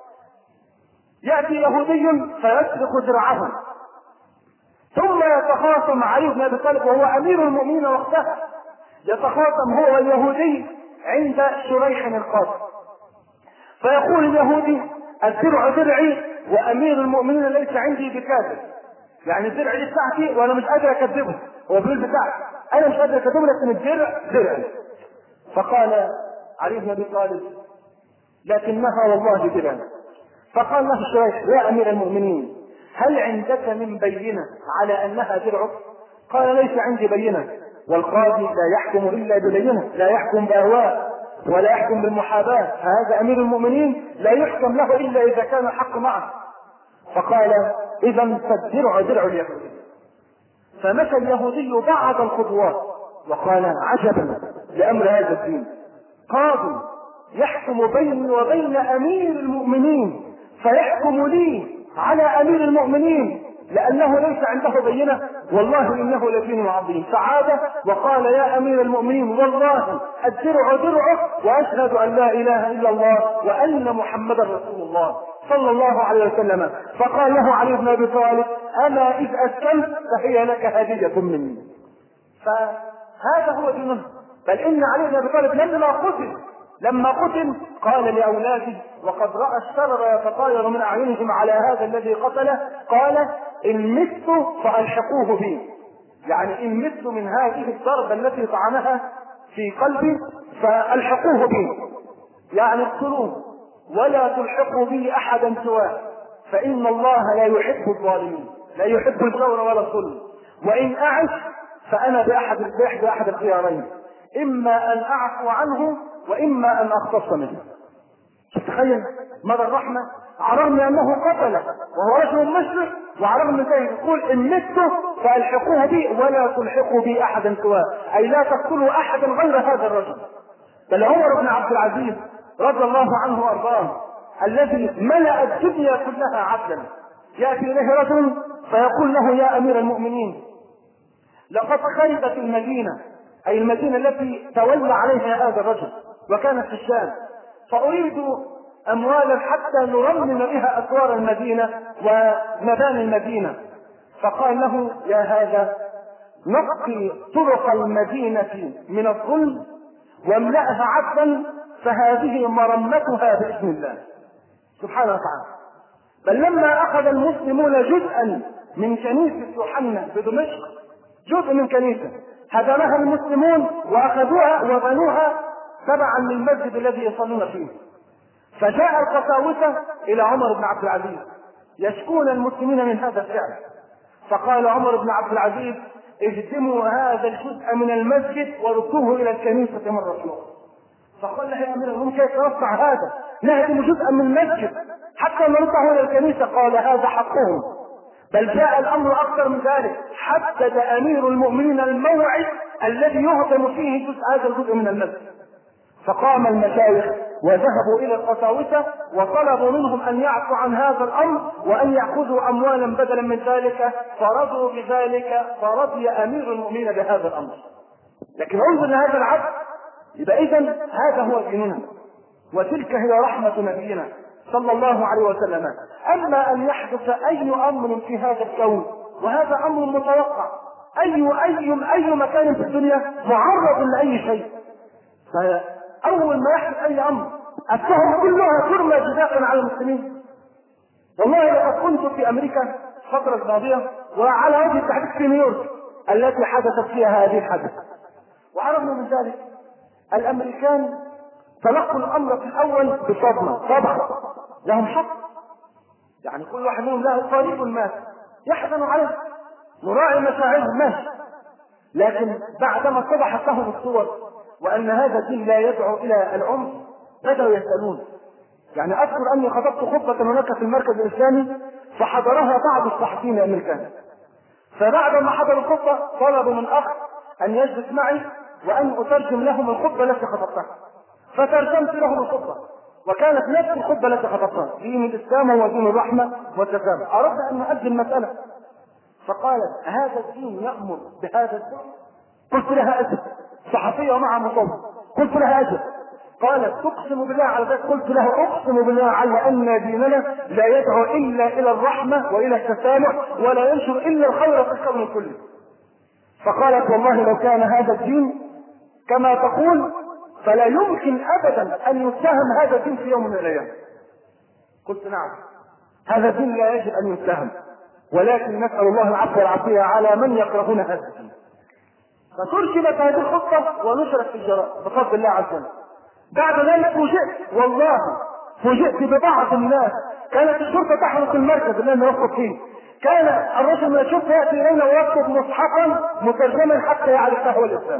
يأتي يهودي فيسرق ذراعه ثم يتخاصم علي بن أبي طالب وهو أمير المؤمنين وقتها، يتخاصم هو اليهودي عند شريح القاضي، فيقول اليهودي الدرع درعي وأمير المؤمنين ليس عندي بكاتب، يعني الدرع دي بتاعتي وأنا مش قادر أكذبه، هو بيقول بتاعتي أنا مش قادر أكذبه لكن الدرع درعي. فقال علي بن أبي طالب لكنها والله درعي. فقال له شريح يا أمير المؤمنين هل عندك من بينة على أنها درعك؟ قال ليس عندي بينة، والقاضي لا يحكم إلا ببينة، لا يحكم بأهواء ولا يحكم بالمحاباة، فهذا أمير المؤمنين لا يحكم له إلا إذا كان الحق معه. فقال إذا فالدرع درع اليهودي. فمشى اليهودي بعض الخطوات وقال عجبا لأمر هذا الدين، قاضي يحكم بيني وبين أمير المؤمنين فيحكم لي على أمير المؤمنين لأنه ليس عنده بينة، والله إنه لدين عظيم. فعاد وقال يا أمير المؤمنين والله الدرع درعك وأشهد أن لا إله إلا الله وأن محمدا رسول الله صلى الله عليه وسلم. فقال له علي بن أبي طالب أما إذ أسلمت فهي لك هدية مني. فهذا هو دينه. بل إن علي بن أبي طالب لما قتل قال لأولاده وقد رأى الشرر يتطاير من أعينهم على هذا الذي قتله قال إن مت فألحقوه بي، يعني إن مت من هذه الضربة التي طعنها في قلبي فألحقوه بي، يعني اقتلوه ولا تلحقوا بي أحدا سواه، فإن الله لا يحب الظالمين، لا يحب الجور ولا الظلم، وإن أعش فأنا بأحد الخيارين، إما أن أعفو عنه وإما أن أختص منه. تخيل مدى الرحمة على الرغم أنه قتله وهو رجل مشرك، وعلى الرغم من ذلك يقول إن مت فألحقوه بي ولا تلحقوا بي أحدا سواه، أي لا تقتلوا أحدا غير هذا الرجل. بل عمر بن عبد العزيز رضي الله عنه وأرضاه الذي ملأ الدنيا كلها عدلا، يأتي إليه رجل فيقول له يا أمير المؤمنين لقد خربت المدينة، أي المدينة التي تولى عليها هذا الرجل وكانت في الشام، فأريد أموالا حتى نرمم بها أسوار المدينة ومباني المدينة. فقال له يا هذا نقي طرق المدينة من الظلم واملأها عدلا فهذه مرمتها بإذن الله سبحانه وتعالى. بل لما أخذ المسلمون جزءا من كنيسة يوحنا بدمشق، جزء من كنيسة هدمها المسلمون وأخذوها وبنوها تبعا للمسجد الذي يصلون فيه، فجاء القساوسة إلى عمر بن عبد العزيز يشكون المسلمين من هذا الفعل. فقال عمر بن عبد العزيز: اهدموا هذا الجزء من المسجد وردوه الى الكنيسه مره اخرى. فقال له: يا امير المؤمنين كيف نصنع هذا؟ نهدم جزءا من المسجد حتى نرده الى الكنيسه. قال: هذا حقهم. بل جاء الامر اكثر من ذلك، حدد امير المؤمنين الموعد الذي يهدم فيه هذا الجزء من المسجد. فقام المشايخ وذهبوا الى القساوسه وطلبوا منهم ان يعفوا عن هذا الامر وان ياخذوا اموالا بدلا من ذلك، فرضوا بذلك، فرضي امير المؤمنين بهذا الامر. لكن انظر لهذا العدل، يبقى اذا هذا هو ديننا وتلك هي رحمه نبينا صلى الله عليه وسلم. اما ان يحدث اي امر في هذا الكون، وهذا امر متوقع، اي مكان في الدنيا معرض لاي شيء، فاول ما يحدث اي امر التهم كلها ترمى جزاء على المسلمين. والله لقد كنت في امريكا الفتره الماضيه، وعلى وجه التحديد في نيويورك التي حدثت فيها هذه الحادثه، وعرفنا من ذلك الامريكان تلقوا الامر في الاول بصدمه. طبعا لهم حق، يعني كل واحد منهم له قريب مات يحزن عليه، نراعي مشاعرهم ماشي، لكن بعدما اتضحت لهم الصور وان هذا الدين لا يدعو الى العنف بداوا يسالون. يعني اذكر اني خطبت خطبه هناك في المركز الاسلامي فحضرها بعض الصحفيين الامريكان، فبعد ما حضروا الخطبه طلبوا من اخ ان يجلس معي وان اترجم لهم الخطبه التي خطبتها، فترجمت لهم الخطبه، وكانت نفس الخطبه التي خطبتها: دين الاسلام هو دين الرحمه والتسامح. اردت ان اؤدي المساله، فقالت: هذا الدين يامر بهذا الدين؟ قلت لها: اجل. صحفيه ومعها مصور. قلت لها: اجل. قالت: تقسم بالله على ذلك؟ قلت لها: اقسم بالله على ان ديننا لا يدعو الا الى الرحمه والى التسامح، ولا ينشر الا الخير في الكون كله. فقالت: والله لو كان هذا الدين كما تقول فلا يمكن ابدا ان يتهم هذا الدين في يوم من الايام. قلت: نعم، هذا الدين لا يجب ان يتهم، ولكن نسال الله العفو والعافيه على من يكرهون هذا الدين. فترجمت هذه الخطه ونشرت في الجرائد بفضل الله عز وجل. بعد ذلك فوجئت ببعض الناس، كانت الشرطه تحرق المركز الذي نوقف فيه، كان الرجل من الشرطه ياتي الينا ويكتب مصحفا مترجما حتى يعرف هو الاسلام،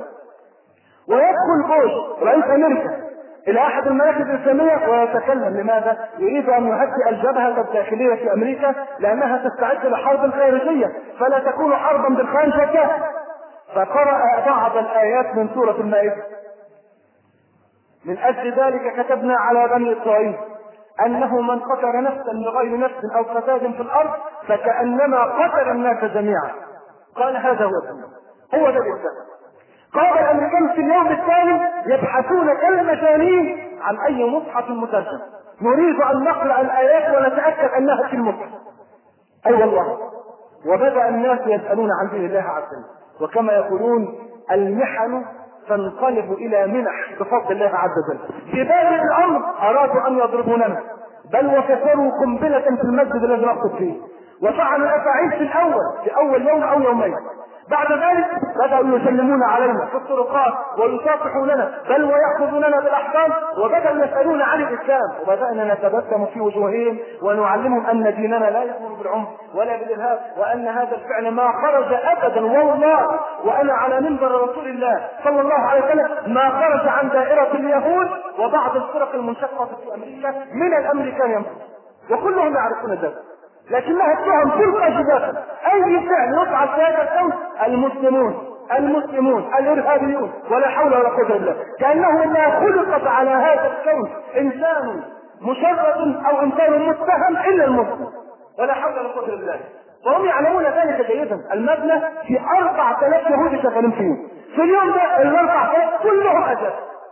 ويدخل بوش رئيس امريكا الى احد المراكز الاسلاميه ويتكلم. لماذا؟ يريد ان يهدئ الجبهه الداخليه في امريكا لانها تستعد لحرب خارجيه، فلا تكون حربا بالخارج والداخل. فقرأ بعض الايات من سوره المائده: من اجل ذلك كتبنا على بني اسرائيل انه من قتل نفسا بغير نفس او فساد في الارض فكانما قتل الناس جميعا. قال: هذا هو الدين، هو ده الاسلام. قال الامريكان في اليوم الثاني يبحثون كالمجانين عن اي مصحف مترجم، نريد ان نقرا الايات ونتاكد انها في المصحف. اي والله. وبدا الناس يسالون عن دين الله عز وجل، وكما يقولون المحن تنقلب الى منح بفضل الله عز وجل. في بادئ الامر ارادوا ان يضربوننا، بل وكسروا قنبله في المسجد الذي نقصد فيه، وفعلوا الافاعيل في اول يوم او يومين. بعد ذلك بدأوا يسلمون علينا في الطرقات ويصافحوننا، بل ويأخذوننا بالأحضان، وبدأوا يسألون عن الإسلام، وبدأنا نتبسم في وجوههم ونعلمهم أن ديننا لا يأمر بالعنف ولا بالإرهاب، وأن هذا الفعل ما خرج أبدا، والله وأنا على منبر رسول الله صلى الله عليه وسلم ما خرج عن دائرة اليهود وبعض الفرق المنشقة في أمريكا من الأمريكان ينفذ، وكلهم يعرفون ذلك، لكنها التهم تلقى جبهة. اي فعل يفعل في هذا الكون المسلمون الارهابيون، ولا حول ولا قوه الا بالله، كانه ما خلقت على هذا الكون انسان مشرد او انسان متهم الا المسلم، ولا حول ولا قوه الا بالله. وهم يعلمون ذلك جيدا. المبنى في 4000 يهودي شغالين فيه في اليوم ده، ال 4000 كلهم اجل.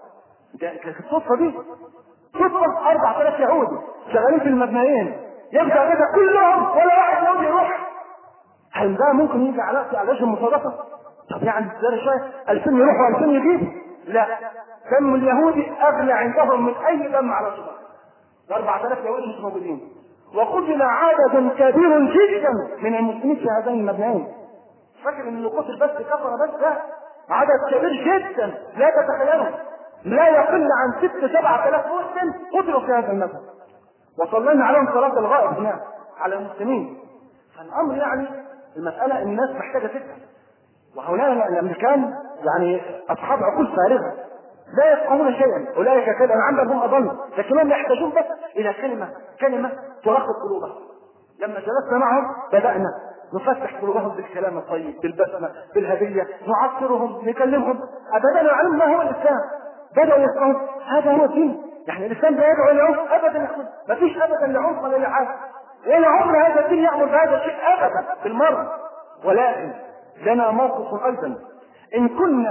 الصدفه دي صدفه، 4000 يهودي شغالين في المبنيين، يبقى كده كلهم ولا واحد يهودي يروح. هل ده ممكن يجي على وجه المصادفه؟ طب يعني ده شويه 2000 يروحوا 2000 يجيب؟ لا، دم اليهودي اغلى عندهم من اي دم على الصبح. 4000 يهودي مش موجودين، وقتل عدد كبير جدا من المسلمين في هذين المبنيين. فاكر ان اللي قتل بس كفر بس؟ لا، عدد كبير جدا لا تتخيلوا، لا يقل عن 6-7 آلاف مسلم قتلوا في هذا المبنى، وصلينا عليهم صلاة الغائب هناك. على المسلمين. فالامر يعني المساله الناس محتاجه فكره، وهؤلاء الامريكان يعني اصحاب عقول فارغه لا يفقهون شيئا، اولئك كالانعام بل هم اضل، لكنهم يحتاجون بس الى كلمه ترقق قلوبهم. لما جلسنا معهم بدانا نفتح قلوبهم بالكلام الطيب، بالبسمه، بالهديه، نعصرهم، نكلمهم، بدانا نعلم ما هو الاسلام، بداوا يفقهوا هذا هو الدين. يعني الاسلام لا يدعو للعنف ابدا، ما فيش ابدا لعنف ولا لحاجه، ولا عمر هذا الدين يامر بهذا الشيء ابدا بالمره. ولكن لنا موقف ايضا، ان كنا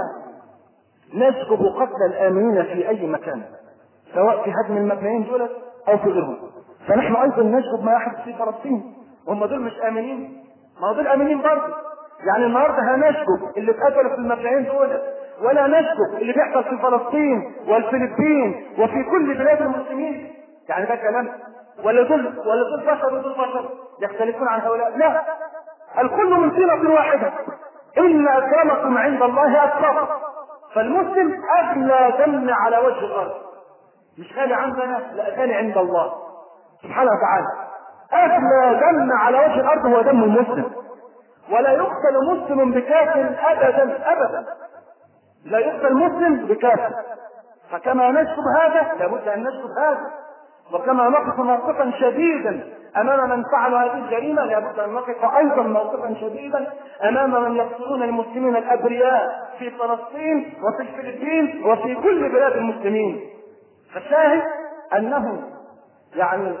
نسكب قتل الامنين في اي مكان سواء في هدم المبنيين دول او في غيرهم، فنحن ايضا نسكب ما يحدث في فلسطين. وهم دول مش امنين؟ ما هو دول امنين برضه. يعني النهارده هنسكب اللي اتقتلوا في المبنيين دول، ولا نسكب اللي بيحصل في فلسطين والفلبين وفي كل بلاد المسلمين؟ يعني ده كلام؟ ولا دول بشر ودول بشر يختلفون عن هؤلاء؟ لا، الكل من طينة واحدة. إن أكرمكم عند الله أتقاكم. فالمسلم أغلى دم على وجه الأرض، مش غالي عندنا، لا غالي عند الله سبحانه وتعالى. أغلى دم على وجه الأرض هو دم المسلم، ولا يقتل مسلم بكافر أبدا أبدا، لا يقتل مسلم بكافر. فكما نشكب هذا لابد أن نشكب هذا، وكما نقف موقفا شديدا امام من فعلوا هذه الجريمه لابد ان نقف ايضا موقفا شديدا امام من يقتلون المسلمين الابرياء في فلسطين وفي الفلبين وفي كل بلاد المسلمين. فالشاهد انه يعني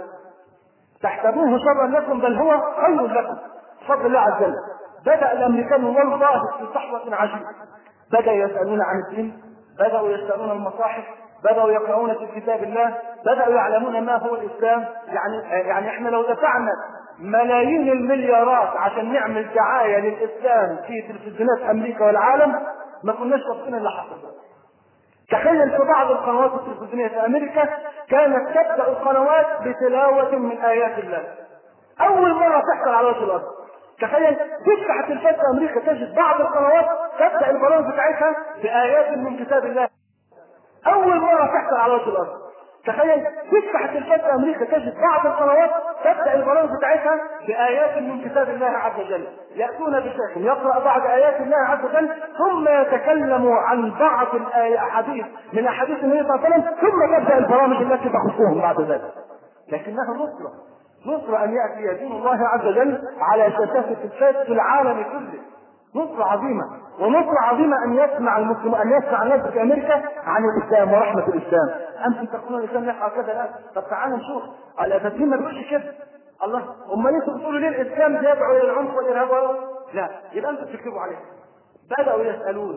تحسبوه شرا لكم بل هو خير لكم بفضل الله عز وجل. بدا الامريكان والله في صحوه عجيبه، بداوا يسالون عن الدين، بداوا يسالون المصاحف، بداوا يقرؤون في كتاب الله، بداوا يعلمون ما هو الاسلام. يعني احنا لو دفعنا ملايين المليارات عشان نعمل دعايه للاسلام في تلفزيونات امريكا والعالم ما كناش واثقين اللي حصل. تخيل في بعض القنوات التلفزيونيه في امريكا كانت تبدا القنوات بتلاوه من ايات الله، اول مره تحصل على وجه الارض. تخيل تفتح التلفاز في امريكا تجد بعض القنوات تبدا البرامج بتاعتها بايات من كتاب الله، اول مره تحصل على وجه الارض. تخيل تفتح التلفاز في امريكا تجد بعض القنوات تبدا البرامج بتاعتها بايات من كتاب الله عز وجل، ياتون بشيخ يقرا بعض ايات الله عز وجل ثم يتكلم عن بعض الاحاديث من احاديث النبي صلى الله عليه وسلم، ثم تبدا البرامج التي تخصهم بعد ذلك. لكنها نصرة ان ياتي دين الله عز وجل على شاشات التلفاز في العالم كله، نصرة عظيمة، ونصرة عظيمة ان يسمع المسلمون، ان يسمع الناس في امريكا عن الاسلام ورحمة الاسلام. انتم تقولون الاسلام يفعل كذا؟ لا، طب تعالوا نشوف الاساتذه ما بيقولش كده. الله، امال انتم بتقولوا ليه الاسلام يدعو الى العنف والارهاب؟ لا، يبقى انتم بتكتبوا عليه. بداوا يسالون،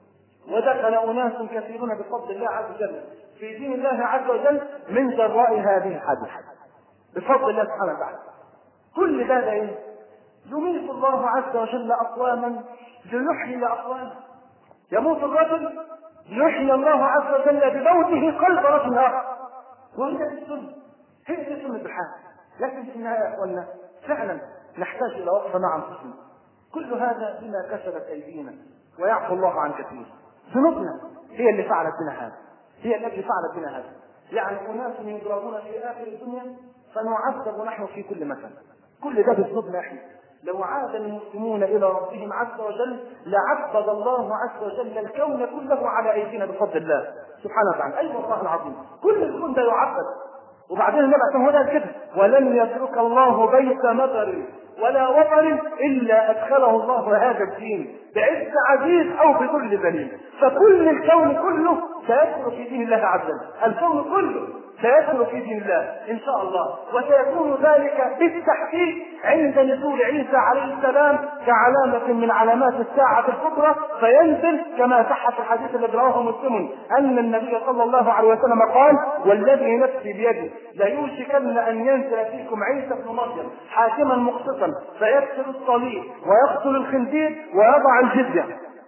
ودخل اناس كثيرون بفضل الله عز وجل في دين الله عز وجل من جراء هذه الحادثة بفضل الله سبحانه وتعالى. كل ده ايه؟ يميت الله عز وجل اقواما ليحيي اقواما. يموت الرجل ليحيي الله عز وجل بموته قلب رجل اخر. وهي دي السنه، هي دي سنه الحال. لكن في النهايه يا اخوانا فعلا نحتاج الى وقفه مع انفسنا. كل هذا بما كسبت ايدينا ويعفو الله عن كثير. ذنوبنا هي اللي فعلت بنا هذا، هي التي فعلت بنا هذا. يعني اناس يضربون في اخر الدنيا فنعذب نحن في كل مكان. كل ده بذنوبنا احنا. لو عاد المسلمون الى ربهم عز وجل لعبد الله عز وجل الكون كله على ايدينا بفضل الله سبحانه وتعالى. اي والله العظيم كل الكون ده يعبد. وبعدين النبي هنا كده: ولن يترك الله بيت مطر ولا وطر الا ادخله الله هذا الدين بعز عزيز او بذل ذليل. فكل الكون كله سيدخل في دين الله عز وجل، الكون كله سيدخل في دين الله ان شاء الله، وسيكون ذلك بالتحقيق عند نزول عيسى عليه السلام كعلامة من علامات الساعة الكبرى، فينزل كما صح في الحديث الذي رواه مسلم ان النبي صلى الله عليه وسلم قال: والذي نفسي بيده ليوشكن ان ينزل فيكم عيسى ابن مريم حاكما مقسطا فيكسر الصليب ويقتل الخنزير ويضع الجزية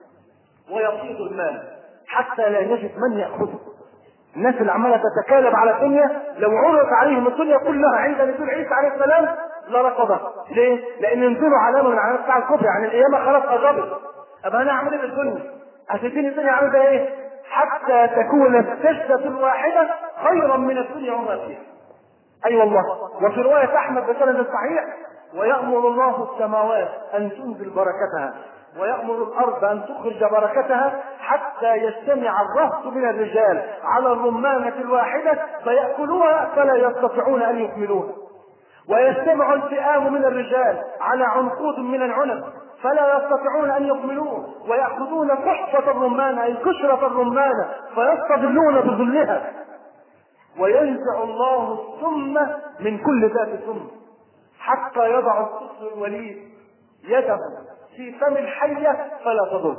ويصيد المال حتى لا يجد من يأخذه. الناس اللي عماله تتكالب على الدنيا لو عرض عليهم الدنيا كلها عند نزول عيسى عليه السلام لرفضها. ليه؟ لان ينزلوا علامه من علامات بتاع الكفر، يعني القيامه خلاص قربت. طب انا اعمل ايه في الدنيا؟ هتديني الدنيا عامله ايه؟ حتى تكون السجده الواحده خيرا من الدنيا وما فيها. أي والله. وفي رواية أحمد بسند صحيح: ويأمر الله السماوات أن تنزل بركتها ويأمر الأرض أن تخرج بركتها حتى يجتمع الرهط من الرجال على الرمانة الواحدة فيأكلوها فلا يستطيعون أن يكملوها، ويجتمع الفئام من الرجال على عنقود من العنب فلا يستطيعون أن يكملوه، ويأخذون تحفة الرمانة أي قشرة الرمانة فيستظلون بظلها، وينزع الله السم من كل ذات سم حتى يضع الطفل الوليد يده في فم الحية فلا تضر،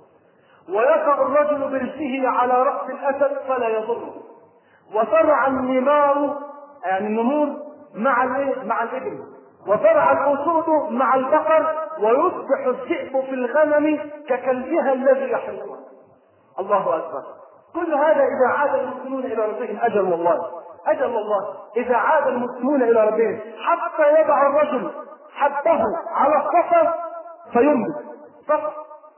ويقع الرجل برجله على رأس الأسد فلا يضره، وترعى النمار يعني النمور مع الإبل، وترعى الأسود مع البقر، ويصبح الذئب في الغنم ككلبها الذي يحرسها. الله أكبر. كل هذا إذا عاد المسلمون إلى ربهم. أجل والله، أجل والله، إذا عاد المسلمون إلى ربهم حتى يضع الرجل حبه على الصفا فينبت فقط،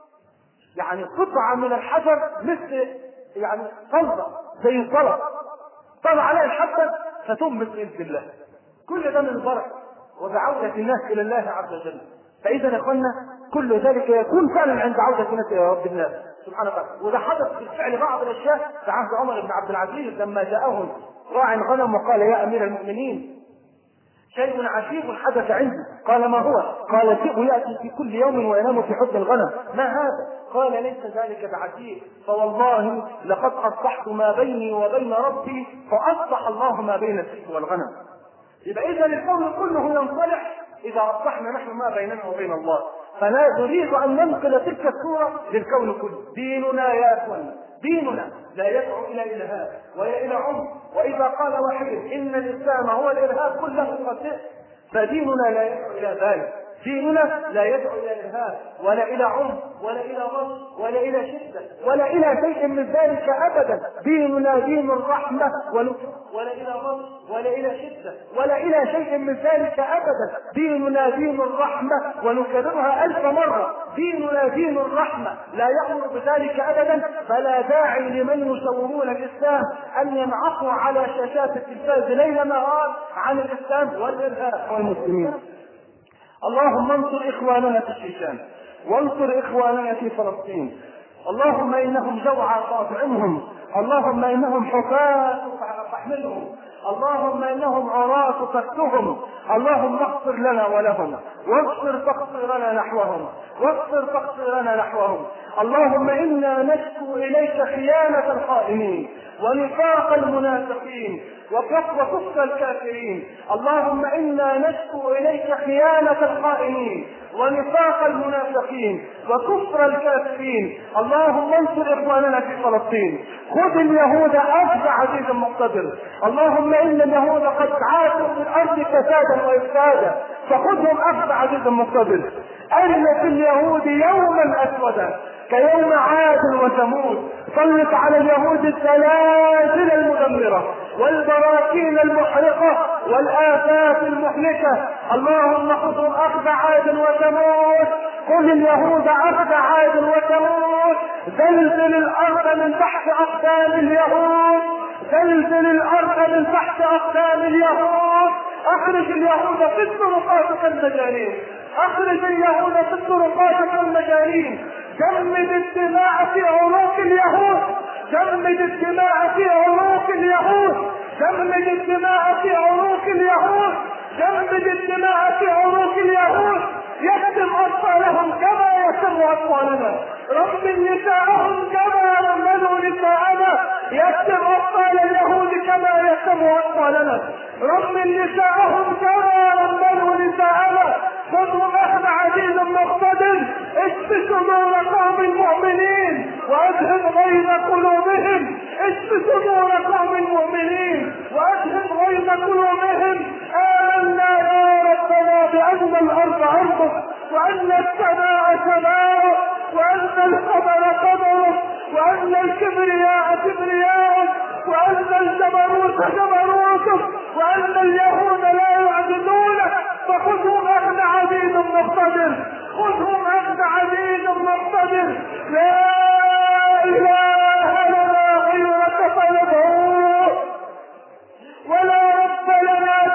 يعني قطعة من الحجر مثل يعني صلبة زي الصلب طلع عليها الحبة فتنبت بإذن الله. كل ده من البركة وبعودة الناس إلى الله عز وجل. فإذا يا إخوانا كل ذلك يكون فعلا عند عودة الناس إلى رب الناس سبحانه وتعالى. وده حدث بالفعل بعض الأشياء في عهد عمر بن عبد العزيز لما جاءهم راعي غنم وقال: يا أمير المؤمنين شيء عجيب حدث عندي. قال: ما هو؟ قال: الذئب يأتي في كل يوم وينام في حضن الغنم. ما هذا؟ قال: ليس ذلك بعجيب، فوالله لقد أصلحت ما بيني وبين ربي فأصلح الله ما بين الذئب والغنم. يبقى إذا الكون كله ينصلح إذا أصلحنا نحن ما بيننا وبين الله. فلا نريد أن ننقل تلك الصورة للكون كله. ديننا يا أخوان، ديننا لا يدعو إلى إلهاب ولا إلى عنف. وإذا قال واحد إن الإسلام هو الإرهاب كله قد، فديننا لا يدعو إلى ذلك. ديننا لا يدعو إلى إرهاب ولا إلى عنف ولا إلى غضب ولا إلى شدة ولا إلى شيء من ذلك أبدا. ديننا دين الرحمة ولا إلى غضب ولا إلى شدة ولا إلى شيء من ذلك أبدا. ديننا دين الرحمة، ونكررها 1000 مرة. ديننا دين الرحمة لا يأمر بذلك أبدا. فلا داعي لمن يصورون الإسلام أن ينعقوا على شاشات التلفاز ليل نهار عن الإسلام والإرهاب والمسلمين. اللهم انصر إخواننا في الشيشان، وانصر إخواننا في فلسطين. اللهم إنهم جوعى فاطعمهم، اللهم إنهم حفاة فاحملهم، اللهم إنهم عراة فاكسهم. اللهم اغفر لنا ولهم، واغفر فاغفر لنا نحوهم، واغفر فاغفر لنا نحوهم. اللهم إنا نشكو إليك خيانة الخائنين ونفاق المنافقين وكفر الكافرين. اللهم إنا نشكو إليك خيانة الخائنين ونفاق المنافقين وكفر الكافرين. اللهم انصر إخواننا في فلسطين. خذ اليهود أخذ عزيز مقتدر. اللهم إن اليهود قد عاشوا في الأرض فسادا وإفسادا، فخذهم أخذ عزيز مقتدر. أرنا في اليهود يوما أسودا كيوم عاد وثمود. سلط على اليهود الزلازل المدمرة والبراكين المحرقة والآفات المهلكة. اللهم خذهم أخذ عاد وثمود. قل اليهود أخذ عاد وثمود. زلزل الأرض من تحت أقدام اليهود، زلزل الأرض من تحت أقدام اليهود. أخرج اليهود في الطرقات كالمجانين، أخرج اليهود في الطرقات كالمجانين. جمد الدماء في عروق اليهود، جمد الدماء في عروق اليهود، جمد الدماء في عروق اليهود، جمد الدماء في عروق اليهود. يتم أطفالهم كما يتم أطفالنا، رب نساءهم كما رملوا نساءنا. يتم أطفال اليهود كما يتم أطفالنا، رب نساءهم كما رملوا نساءنا. خذهم أخذ عزيز مقتدر. اشف صدور قوم المؤمنين وأذهب غيظ قلوبهم، اشف صدور قوم المؤمنين وأذهب غيظ قلوبهم. آمنا يا ربنا بأن الأرض أرضك، وأن السماء سماؤك، وأن القمر قمرك، وأن الكبرياء كبرياءك، وأن الجبروت جبروتك، وأن اليهود لا يعبدونك. فخذهم أخذ عزيز مقتدر، خذهم أخذ عزيز مقتدر. لا إله لنا غيرك فندعوه، ولا رب لنا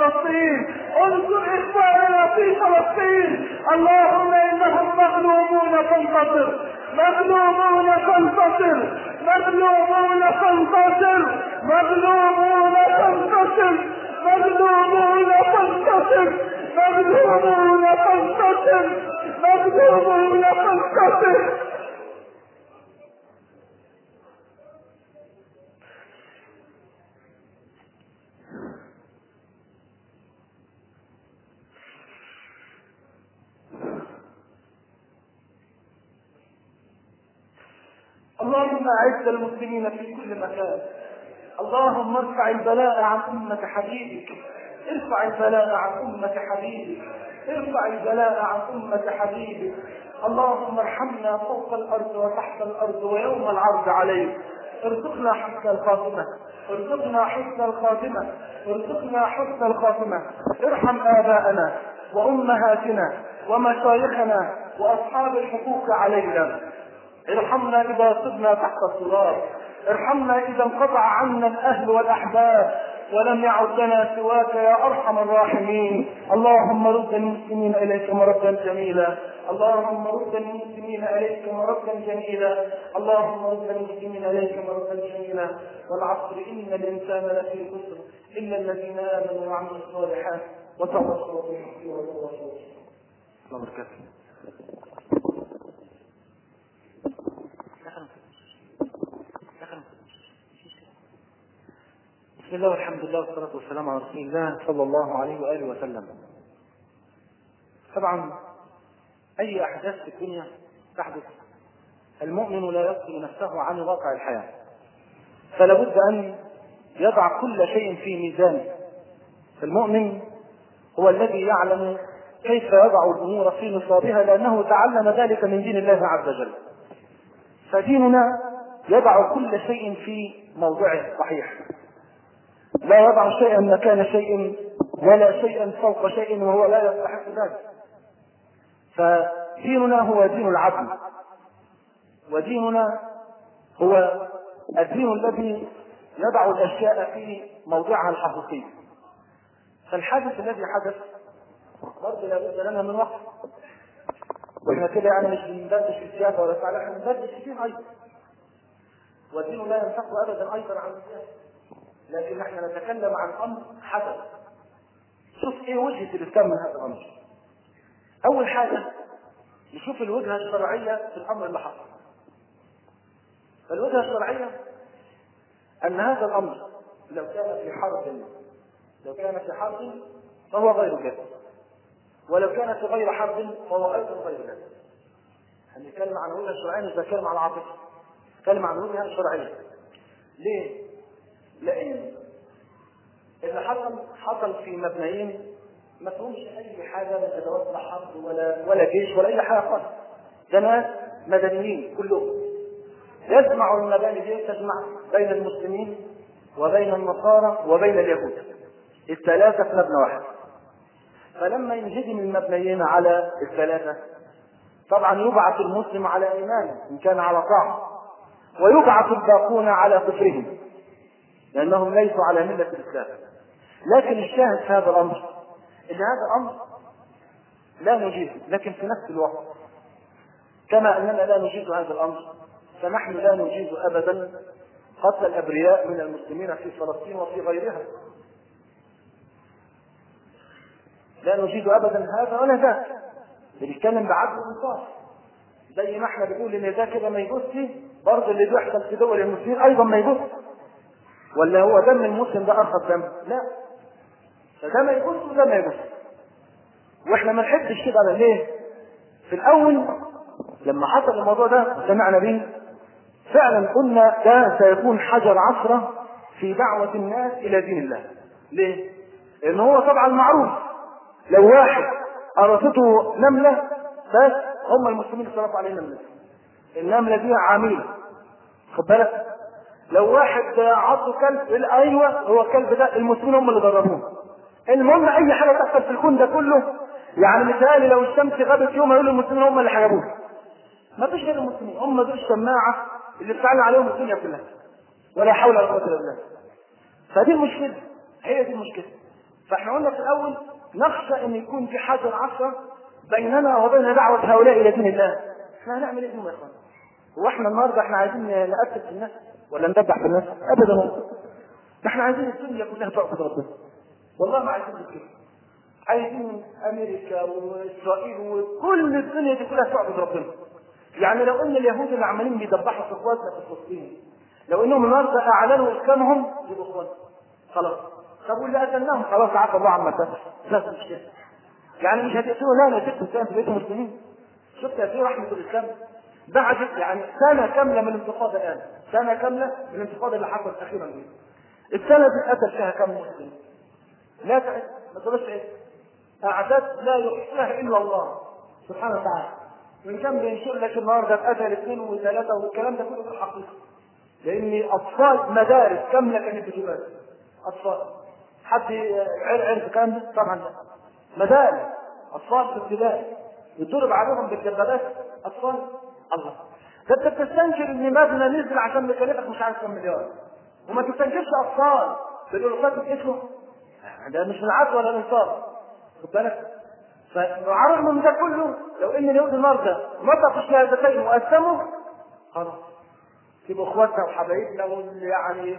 فلسطين، انصر إخواننا في فلسطين. اللهم إنهم مظلومون فانتصر، مظلومون فانتصر، مظلومون فانتصر، مظلومون فانتصر، مظلومون فانتصر، مظلومون فانتصر، مظلومون فانتصر. اللهم اعز المسلمين في كل مكان. اللهم ارفع البلاء عن أمة حبيبك، ارفع البلاء عن أمة حبيبك، ارفع البلاء عن أمة حبيبك. اللهم ارحمنا فوق الأرض وتحت الأرض ويوم العرض عليك. ارزقنا حسن الخاتمة، ارزقنا حسن الخاتمة، ارزقنا حسن الخاتمة. ارحم آباءنا وأمهاتنا ومشايخنا وأصحاب الحقوق علينا. ارحمنا إذا صرنا تحت التراب، ارحمنا إذا انقطع عنا الأهل والأحباب ولم يعد لنا سواك يا أرحم الراحمين. اللهم رد المسلمين إليك مردا جميلا، اللهم رد المسلمين إليك مردا جميلا، اللهم رد المسلمين إليك مردا جميلا. والعصر إن الإنسان لفي خسر إلا الذين آمنوا وعملوا الصالحات وتواصوا بالحق وتواصوا بالصبر. بسم الله والحمد لله والصلاة والسلام على رسول الله صلى الله عليه وآله وسلم. طبعا أي أحداث في الدنيا تحدث المؤمن لا يفصل نفسه عن واقع الحياة، فلا بد أن يضع كل شيء في ميزانه. المؤمن هو الذي يعلم كيف يضع الأمور في نصابها، لأنه تعلم ذلك من دين الله عز وجل. فديننا يضع كل شيء في موضعه الصحيح، لا يضع شيئا مكان شيء ولا شيئا فوق شيء وهو لا يستحق ذلك. فديننا هو دين العدل، وديننا هو الدين الذي يضع الأشياء في موضعها الحقيقي. فالحادث الذي حدث برضه لا بد لنا من وقت، واحنا كده يعني مش بندردش في السياسة ولا فعلا، احنا بندردش في الدين أيضا، والدين لا ينفق أبدا أيضا عن السياسة، لكن احنا نتكلم عن امر حدث. شوف ايه وجهة الاسلام من هذا الامر. اول حاجة نشوف الوجهة الشرعية في الامر اللي حصل. فالوجهة الشرعية ان هذا الامر لو كان في حرب فهو غير جائز، ولو كان في غير حرب فهو ايضا غير جائز. هنتكلم عن الوجهة الشرعية مش بتكلم عن العاطفة، نتكلم عن الوجهة الشرعية. ليه؟ لأن اللي حصل في مبنيين ما فيهمش أي حاجة من أدوات لا حرب ولا جيش ولا أي حاجة خالص. ده ناس مدنيين كلهم. يجمع المباني دي تجمع بين المسلمين وبين النصارى وبين اليهود، الثلاثة في مبنى واحد. فلما ينهدم المبنيين على الثلاثة طبعا يبعث المسلم على إيمانه إن كان على طاعة، ويبعث الباقون على كفرهم لأنهم ليسوا على ملة الإسلام. لكن الشاهد في هذا الأمر إن هذا الأمر لا نجيزه، لكن في نفس الوقت كما أننا لا نجيز هذا الأمر فنحن لا نجيز أبدا قتل الأبرياء من المسلمين في فلسطين وفي غيرها. لا نجيز أبدا هذا ولا ذاك، بنتكلم بعدل وانصاف. زي ما احنا بنقول ان ده كده ما يجوزش، برضه اللي بيحصل في دول المسلمين ايضا ما يجوز. ولا هو دم المسلم ده ارخص دم؟ لا، فده ما يجوز وده ما يجوز، واحنا ما نحبش كده. ليه؟ في الاول لما حصل الموضوع ده سمعنا به فعلا قلنا ده سيكون حجر عثرة في دعوة الناس الى دين الله. ليه؟ لان هو طبعا معروف لو واحد قرصته نملة بس هم المسلمين صرفوا عليه النملة دي عميلة، خد بالك. لو واحد عضه كلب، ايوه هو الكلب ده المسلمين هم اللي ضربوه. المهم اي حاجه تحصل في الكون ده كله، يعني مثالي لو الشمس غابت يوم يقولوا المسلمين هم اللي حجبوه. ما فيش غير المسلمين، هم دول الشماعه اللي بتعلن عليهم الدنيا كلها، ولا حول ولا قوه الا بالله. فدي المشكله، هي دي المشكله. فاحنا قلنا في الاول نخشى ان يكون في حجر عثرة بيننا وبين دعوة هؤلاء الى دين الله. احنا هنعمل ايه يا اخوان؟ واحنا النهارده احنا عايزين نقتل في الناس ولا ندبح في الناس؟ ابدا. احنا عايزين الدنيا كلها تعبد ربنا. والله ما عايزين كده. عايزين امريكا واسرائيل وكل الدنيا دي كلها تعبد ربنا. يعني لو ان اليهود اللي عمالين بيدبحوا في اخواتنا في فلسطين، لو انهم النهارده اعلنوا اسلامهم يبقوا اخواتنا خلاص. طب واللي قتلناهم خلاص عفى الله عما سلف، بس مش كده. يعني مش هتقتلوا لا انا سبت الاسلام في بيت المسلمين. شفت قد ايه رحمه الاسلام؟ بعد يعني سنه كامله من الانتفاضه الان، سنه كامله من الانتفاضه اللي حصلت اخيرا دي. السنه دي قتل فيها كم مسلم؟ لا تعد، ما تقولش ايه؟ اعداد لا يحصيها الا الله سبحانه وتعالى. من كم بينشر لك النهارده اتقتل 2 و3 والكلام ده كله في الحقيقه. لان اطفال مدارس كامله كانت بتبات. اطفال. حد عرف الكلام ده؟ طبعا لا. مدارس اطفال في ابتدائي يضرب عليهم بالدبابات اطفال. الله. ده انت بتستنكر ان مبنى نزل عشان مكلفك مش عارف كم مليار. وما تستنكرش اطفال بالالوفات باسمه. ده مش العدل ولا الانصاف. خد بالك؟ فعرض من ده كله لو ان اليهود النهارده نطقوا الشهادتين واسلموا خلاص يبقوا اخواتنا وحبايبنا واللي يعني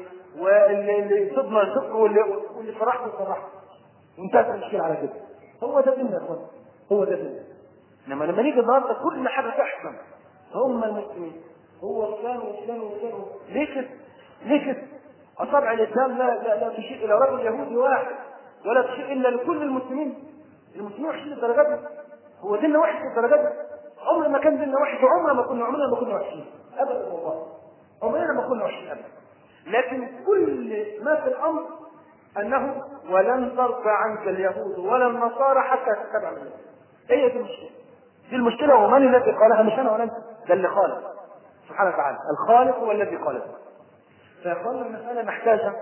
واللي صدنا يصدقوا واللي فرحنا يفرحوا وانتهت المشكله على كده. هو ده ديننا يا اخوان، هو ده ديننا. انما لما نيجي النهارده كل حاجه تحكم هم المسلمين، هو فلان وفلان وفلان. ليه كده؟ ليه كده؟ اصابع الاسلام لا تشير الى رجل يهودي واحد ولا تشير الا لكل المسلمين. المسلمين وحشين الدرجات دي. هو ديننا وحش الدرجات دي؟ عمر ما كان ديننا وحش وعمرنا ما كنا وحشين ابدا والله. عمرنا ما كنا وحشين ابدا. لكن كل ما في الامر انه ولن ترضى عنك اليهود ولا النصارى حتى تتبع منهم. هي دي المشكله. دي المشكله. ومن الذي قالها؟ مش انا ولا انت، ده اللي خالق سبحانه وتعالى. الخالق هو الذي قالها. فيقول المساله محتاجه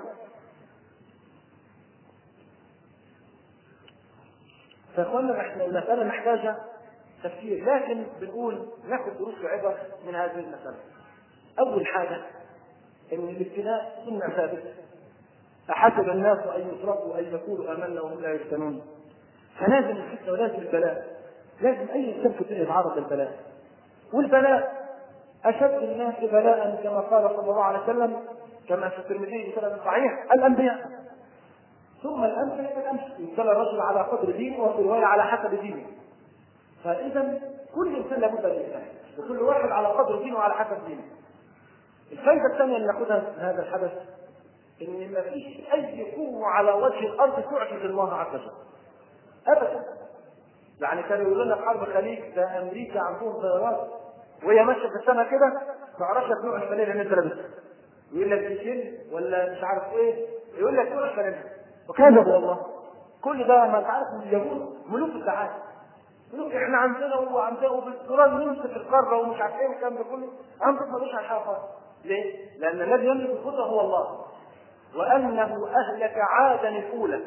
المسألة محتاجة تفكير. لكن بنقول ناخذ دروس وعبر من هذه المسألة. أول حاجة إن الابتلاء سنة ثابتة. أحسب الناس أن يتركوا أن يقولوا آمنا وهم لا يفتنون. فلازم الفتنة ولازم البلاء. لازم أي إنسان في الدنيا يتعرض للبلاء. والبلاء أشد الناس بلاء كما قال صلى الله عليه وسلم كما في الترمذي بسند صحيح الأنبياء. ثم الأمثل فالأمثل. يبتلى الرجل على قدر دينه وفي رواية على حسب دينه. فإذا كل إنسان لابد من الإسلام وكل واحد على قدر دينه وعلى حسب دينه. الفائدة الثانية اللي ناخذها من هذا الحدث إن ما فيش أي قوة على وجه الأرض تعجز الله عز وجل أبدا. يعني كانوا يقولوا لنا في حرب الخليج ده أمريكا عندهم طيارات وهي ماشية في السماء كده ما تعرفش نوع الفانيلا اللي أنت لابسها. يقول لك دي ولا مش عارف إيه، يقول لك نوع الفانيلا. وكذب والله. كل ده ما تعرف من اليهود ملوك السعاده. ملوك احنا عندنا وعندنا وبالقران نمسك القاره ومش عارف ايه والكلام ده كله. انت ما تقولش على الحاجه خالص. ليه؟ لان الذي يملك القدره هو الله. وانه اهلك عادا الاولى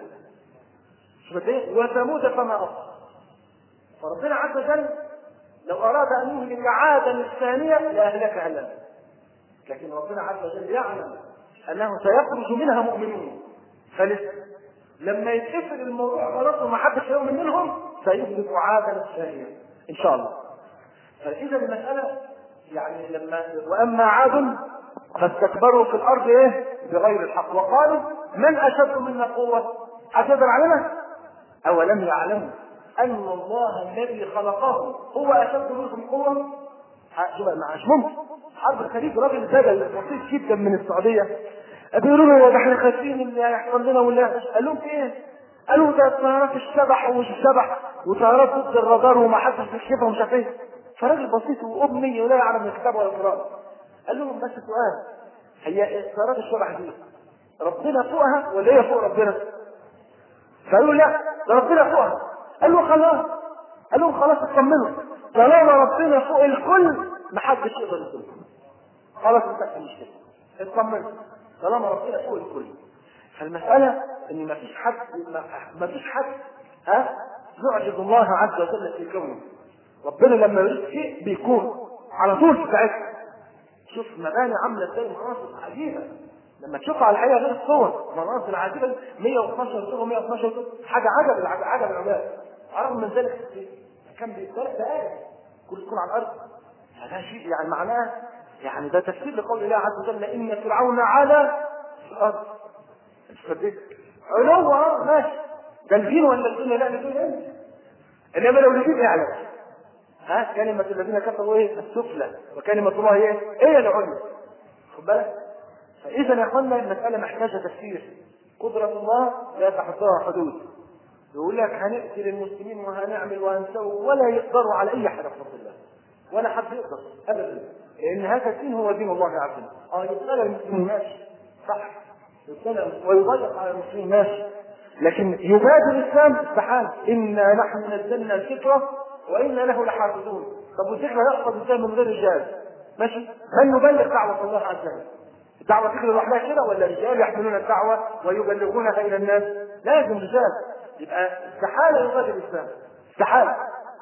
وثمود فما اصبح. فربنا عز وجل لو اراد ان يهلك عادا الثانيه لاهلكها الان. لكن ربنا عز وجل يعلم انه سيخرج منها مؤمنون. لما يتقفل الموضوع خلاص وما حدش يؤمن منهم سيهلك عادا الثانيه ان شاء الله. فاذا المساله يعني لما واما عاد فاستكبروا في الارض ايه بغير الحق وقالوا من اشد منا قوه. حسب علينا اولم يعلموا ان الله الذي خلقهم هو اشد منهم قوه. مش ممكن. حرب الخليج راجل بدل بسيط جدا من السعوديه بيقولوا له ده احنا خايفين اللي هيحصل لنا ولا قال لهم ايه؟ قالوا ده طيارات الشبح ومش الشبح وطيارات ضد الرادار وما حدش بيشوفها ومش عارف ايه. فراجل بسيط وامي ولا يعلم الكتاب ولا القراءه. قال لهم بس سؤال، هي طيارات الشبح دي ربنا فوقها ولا هي فوق ربنا؟ فقالوا لا ده ربنا فوقها. قال لهم خلاص اطمنوا طالما ربنا فوق الكل ما حدش يقدر يوصل. خلاص انتهت المشكله. اطمنوا طالما ربنا فوق الكل. فالمسألة ان ما فيش حد يعجز الله عز وجل في كونه. ربنا لما يريد شيء بيكون على طول في ساعتها. شوف مباني عامله ازاي مناصب عجيبه لما تشوفها على الحقيقه غير الصور، مناظر العجيبه 112 صوره 112 صوره، حاجه عجب العباد. رغم من ذلك كان بيتسرق دقائق كل يكون على الارض. هذا شيء يعني معناه يعني ده تفسير لقول الله عز وجل ان فرعون على الارض. علو ماشي، ده الجين ولا الجن؟ لا الجن انت، انما لو الجن يعلم كلمه الذين كفروا ايه؟ السفلى، وكلمه الله ايه العليا. خد بالك. فاذا يا اخوانا المساله محتاجه تفسير. قدره الله لا تحصرها حدود. يقول لك هنقتل المسلمين وهنعمل وهنسوي، ولا يقدروا على اي حاجه بفضل الله، ولا حد يقدر ابدا، لان هذا الدين هو دين الله عز وجل. يبتلى المسلمين ماشي صح، يبتلى ويضيق على المسلمين ماشي، لكن يبادر الاسلام استحاله. انا نحن نزلنا الذكر وانا له لحافظون. طب والذكر يحفظ ازاي من غير رجال؟ ماشي، من يبلغ دعوه الله عز وجل؟ الدعوه تجري لوحدها كده ولا رجال يحملون الدعوه ويبلغونها الى الناس؟ لازم رجال. يبقى استحاله يبادر الاسلام، استحاله.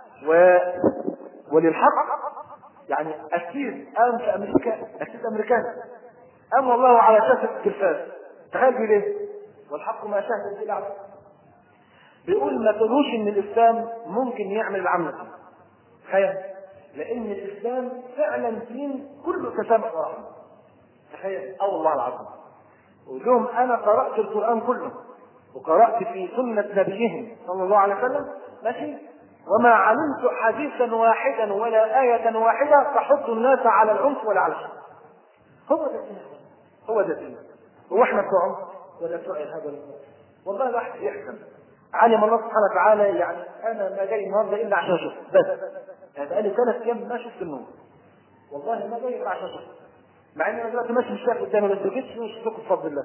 وللحق يعني أكيد قام في أمريكا، أكيد أمريكان قام والله على شاشة التلفاز. تخيل ليه؟ والحق ما شاهد العبد. بيقول ما تقولوش إن الإسلام ممكن يعمل العمل. تخيل، لأن الإسلام فعلا دين كله تسامح ورحمة. تخيل، والله العظيم. ولهم أنا قرأت القرآن كله، وقرأت في سنة نبيهم صلى الله عليه وسلم، ماشي، وما علمت حديثا واحدا ولا آية واحدة تحض الناس على العنف ولا على الشر. هو ده الدين، هو ده الدين. هو احنا بتوع عنف ولا بتوع هذا؟ والله الواحد يحكم. علم الله سبحانه وتعالى. يعني انا ما جاي النهارده الا عشان اشوف بس. يعني بقالي 3 ايام ما شفت النور. والله ما جاي الا عشان اشوف. مع ان انا دلوقتي ماشي مش شايف قدامي، بس جيت مش شفتكم بفضل الله.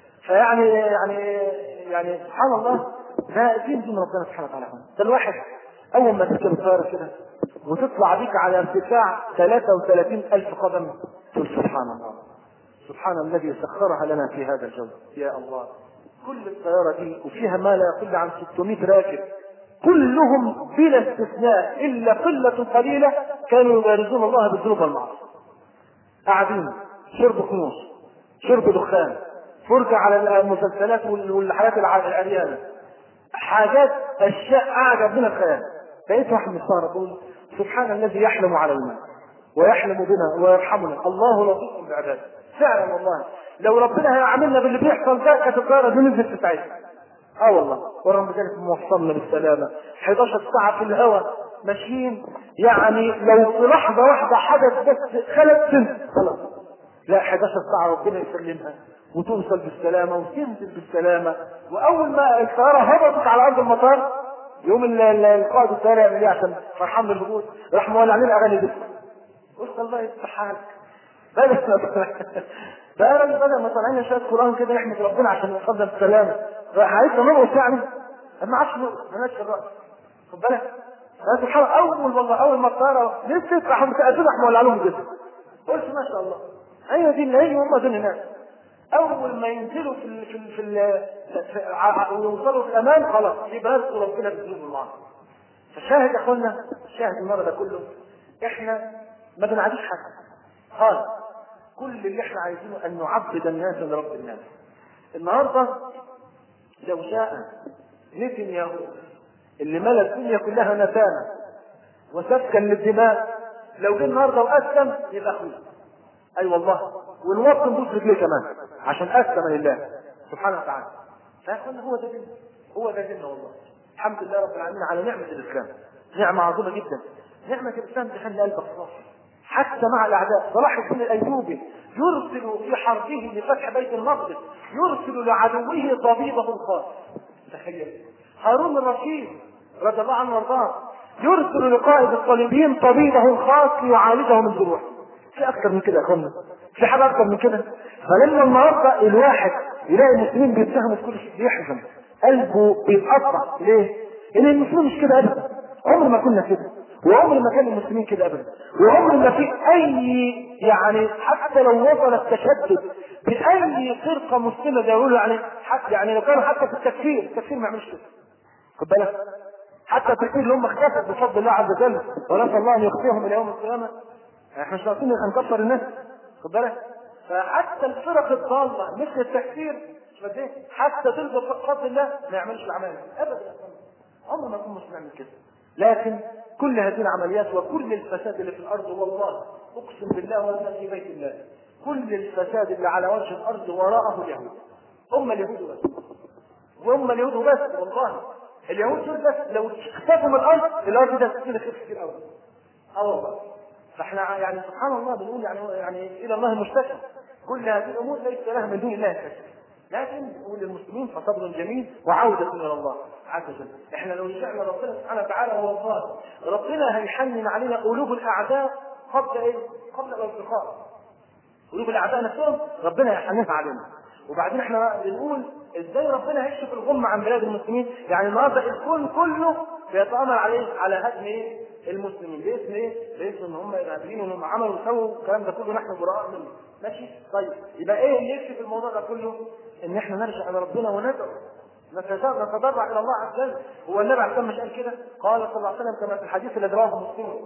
فيعني سبحان الله، ده دين ربنا سبحانه وتعالى. ده الواحد اول ما تركب الطياره كده وتطلع بيك على ارتفاع 33,000 قدم، تقول سبحان الله، سبحان الذي سخرها لنا في هذا الجو. يا الله، كل الطياره دي وفيها ما لا يقل عن 600 راكب، كلهم بلا استثناء الا قله قليله كانوا يبارزون الله بالذنوب والمعاصي. قاعدين شرب خموس، شرب دخان، فرجة على المسلسلات والحياة العريانة، حاجات اشياء اعجب من الخيال. بقيت واحد مستغرب اقول سبحان الذي يحلم على الماء ويحلم بنا ويرحمنا، الله لطيف بعباده. فعلا والله لو ربنا هيعاملنا باللي بيحصل ده كانت الطياره دي نزلت في ساعتها. والله ورغم ذلك موصلنا بالسلامه 11 ساعه في الهواء ماشيين. يعني لو في لحظه واحده حدث بس خلت سنه خلاص، لا 11 ساعه ربنا يسلمها وتوصل بالسلامه وتنزل بالسلامه. واول ما الطياره هبطت على ارض المطار يوم القائد الطياره يعمل ايه عشان فرحان بالهبوط؟ راح مولع علينا اغاني دي. قلت الله يفتح حالك. بدل ما طالعين شويه قران كده نحمد ربنا عشان نقدم السلامه، عايزنا نرقص يعني؟ ما عادش نرقص، ما نادش الرقص. خد بالك؟ سبحان الله، اول ما الطياره لسه تفتح وتأذن راح مولع لهم جسم. قلت ما شاء الله، ايوه دي اللي هي هم دول الناس. اول ما ينزلوا ويوصلوا في الامان خلاص يباركوا ربنا بالذنوب والمعاصي. فشاهد يا اخوانا، شاهد المره ده كله، احنا ما بنعاديش حاجه خالص. كل اللي احنا عايزينه ان نعبد الناس لرب الناس. النهارده لو شاء نتنياهو اللي ملا الدنيا كلها نتانه وسفكا للدماء، لو جه النهارده واسلم يبقى اخوه. اي والله، ونوطن بوس رجليه كمان عشان اسلم لله سبحانه وتعالى. فاخوانا هو ده دين، هو ده دين والله. الحمد لله رب العالمين على نعمه الاسلام، نعمه عظيمه جدا. نعمه الاسلام تخلي قلبك صافي حتى مع الاعداء. صلاح الدين الايوبي يرسل في حربه لفتح بيت المقدس يرسل لعدوه طبيبه الخاص. تخيل. هارون الرشيد رضي الله عنه وارضاه يرسل لقائد الصليبيين طبيبه الخاص ليعالجه من جروح. في اكثر من كده يا اخوانا؟ في حاجه اكثر من كده؟ فلما النهارده الواحد يلاقي المسلمين بيتهموا في كل شيء بيحزن، قلبه بيتقطع. ليه؟ ان المسلمين مش كده ابدا، عمر ما كنا كده، وعمر ما كان المسلمين كده ابدا، وعمر ما في اي يعني حتى لو وصل التشدد باي فرقه مسلمه زي يقولوا يعني لو كانوا حتى في التكفير ما يعملش كده. خد بالك؟ حتى التكفير اللي هم اختفت بفضل الله عز وجل، ونسال الله ان يخفيهم الى يوم القيامه. احنا مش ناقصين نكفر الناس. خد بالك؟ فحتى الفرق الضاله مثل التكفير حتى تلقى بفضل الله ما يعملش العمل ابدا. عمر ما يكون مسلم كده. لكن كل هذه العمليات وكل الفساد اللي في الارض والله اقسم بالله ولا في بيت الله كل الفساد اللي على وجه الارض وراءه اليهود. هم اليهود بس. وهم اليهود بس والله. اليهود دول بس لو اختفوا من الارض ده كده خير كتير قوي. والله. فاحنا يعني سبحان الله بنقول يعني الى الله المشتكى. كل هذه الامور ليس لها من دون الله كشف. لكن نقول للمسلمين فصبر جميل وعودة الى الله عز وجل. احنا لو رجعنا ربنا سبحانه وتعالى هو الظاهر ربنا هيحنن علينا قلوب الاعداء قبل ايه؟ قبل الالتقاء. قلوب الاعداء نفسهم ربنا هيحننها علينا. وبعدين احنا بنقول ازاي ربنا هيكشف الغمة عن بلاد المسلمين. يعني النهارده الكون كله بيتامر على هدم ايه؟ المسلمين. باسم ايه؟ باسم ان هم ارهابيين وان هم عملوا وسووا الكلام ده كله نحن براء منه. ماشي؟ طيب يبقى ايه اللي يكشف الموضوع ده كله؟ ان احنا نرجع الى ربنا وندعو نتضرع الى الله عز وجل. هو النبي عليه الصلاه والسلام مش قال كده؟ قال صلى الله عليه وسلم كما في الحديث الذي رواه مسلم: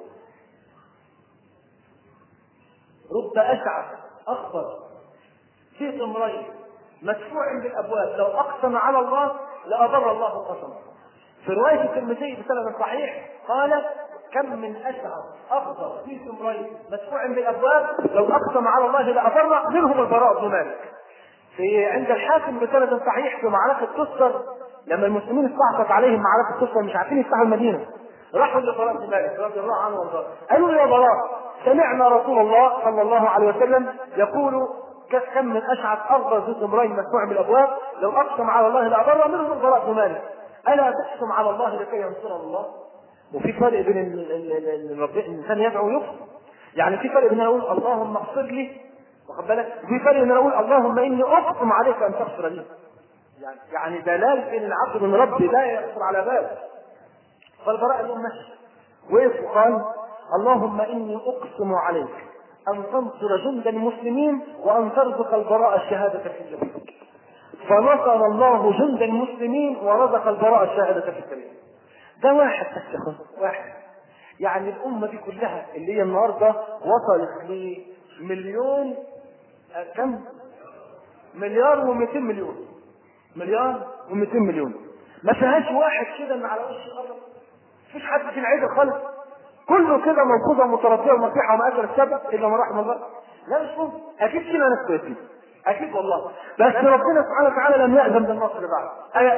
رب اشعث اخضر في ثمرين مدفوع بالابواب لو اقسم على الله لأبر الله قسمه. في روايه الترمذي بسند صحيح قال: كم من اشعث اخضر في ثمرين مدفوع بالابواب لو اقسم على الله لأبر منهم البراء بن مالك. في عند الحاكم بسند صحيح في معركه تستر لما المسلمين استعصت عليهم معركه تستر مش عارفين يفتحوا المدينه راحوا للبراء بن مالك رضي الله عنه وارضاه قالوا: يا براء سمعنا رسول الله صلى الله عليه وسلم يقول كم من اشعث اخضر ذو ثمرين مدفوع بالابواب لو اقسم على الله لأبر منهم البراء بن مالك. الا تقسم على الله لكي ينصر الله؟ وفي فرق بين الانسان يدعو ويقسم. يعني في فرق بين اقول اللهم اغفر لي واخد بالك وفي فرق بين اقول اللهم اني اقسم عليك ان تغفر لي. يعني دلال بين العبد من ربي لا يغفر على باب. فالبراء اليوم ماشي وقف وقال: اللهم اني اقسم عليك ان تنصر جند المسلمين وان ترزق البراء الشهاده في سبيلك. فنصر الله جند المسلمين ورزق البراء الشهاده في سبيلك. ده واحد بس واحد. يعني الامه دي كلها اللي هي النهارده وصلت لمليون كم؟ مليار و200 مليون. مليار و200 مليون. ما فيهاش واحد كده من على وش الارض. مفيش حد في العيد خالص. كله كده موقوفه متربيه ومسيحه ومآكل السبت الا ما رحم الله. لا مش ممكن. اكيد فينا ناس كويسين. اكيد والله. بس ربنا سبحانه وتعالى لم يأذن بالنصر بعد.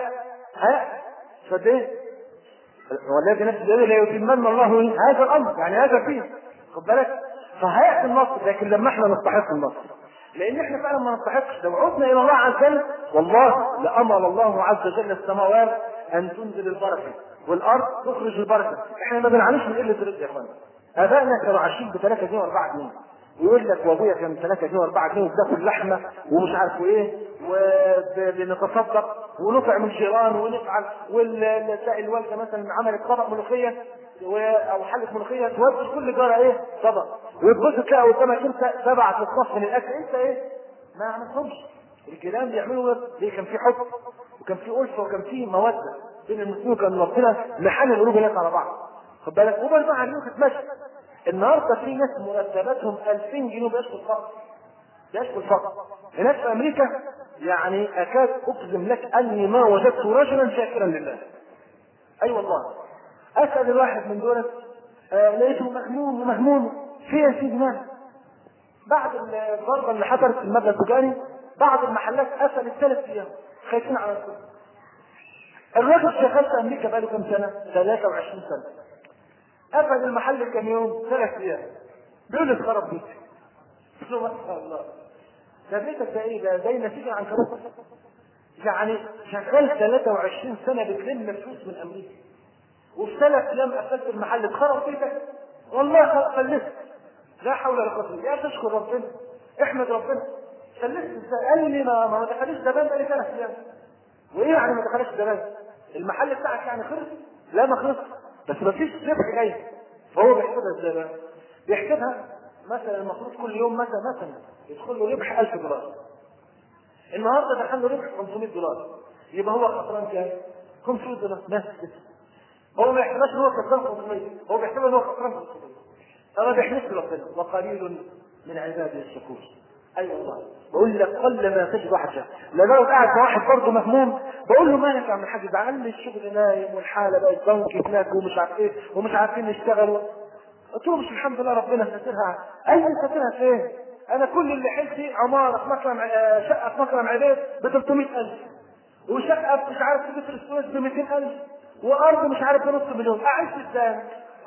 فده والذي نفس الذي لا يتمنى الله هذا الامر. يعني هذا فيه خد بالك. فهيأتي النصر لكن لما احنا نستحق النصر. لان احنا فعلا ما نستحقش. لو عدنا الى الله عز وجل والله لامر الله عز وجل السماوات ان تنزل البركه والارض تخرج البركه. احنا ما بنعانيش من قله رزق يا اخوانا. ابائنا كانوا عايشين ب3 جنيه و4 جنيه ويقول لك وابويا كان 3 جنيه و4 جنيه وبتاكل لحمه ومش عارف ايه وبنتصدق ونطعم الجيران ونفعل والتلاقي الوالده مثلا عملت طبق ملوخيه او حله ملوخيه تودي كل جاره ايه طبق وتبص تلاقي قدامك انت 7 في الصف من الاكل انت ايه ما عملتهمش. الكلام بيعملوا ليه؟ كان في حب وكان في ألفة وكان في موده بين المسلمين. كان ربنا محن القلوب الناس على بعض خد بالك. وبرضه عليهم تتمشى. النهارده في ناس مرتباتهم 2000 جنيه بيشكوا الفقر. بيشكوا الفقر. هناك في امريكا يعني اكاد اقسم لك اني ما وجدت رجلا شاكرا لله. اي والله. اسال الواحد من دول لقيته مهموم في يا سيدي مال. بعد الضربه اللي حصلت في المبنى التجاري بعض المحلات قفلت 3 ايام خايفين على السوق. الراجل شغال في امريكا بقاله كم سنه؟ 23 سنه. قفل المحل كم يوم؟ 3 ايام. بيقول اتخرب بيتي. ما شاء الله. ده بيتك ده ايه؟ ده زي نتيجه عن كروت. يعني شغال 23 سنه بتلم فلوس من امريكا. وفي 3 ايام قفلت المحل اتخرب بيتك. والله فلست. لا حول ولا قوه. يا تشكر ربنا. احمد ربنا. فلست ازاي؟ قال لي ما دخلش زبائن بقالي 3 ايام. وايه يعني ما دخلش زبائن؟ المحل بتاعك يعني خلص؟ لا ما خلص. بس ما فيش ربح جاي. فهو بيحسبها ازاي بقى؟ بيحسبها مثلا المفروض كل يوم مثلا يدخل له ربح $1000. النهارده دخل له ربح $500. يبقى هو خسران كام؟ $500 بس. هو ما يحسبش ان هو خسران 500. هو بيحسبها ان هو خسران 500. فما بيحسبش ربنا. وقليل من عباده الشكور. ايوه والله بقول لك قل ما تجد واحد شهر. لو قاعد مع واحد برضه مهموم بقول له مالك يا عم الحاج؟ ده قال لي الشغل نايم والحاله بقت ضنك هناك ومش عارف ايه ومش عارفين نشتغل. قلت له مش الحمد لله ربنا ساترها. اي ساترها فين؟ انا كل اللي حلتي عماره في مكرم شقه في مكرم عبيد ب 300,000 وشقه مش عارف في بيت السويس ب 200,000 وارض مش عارف بنص مليون. اعيش ازاي؟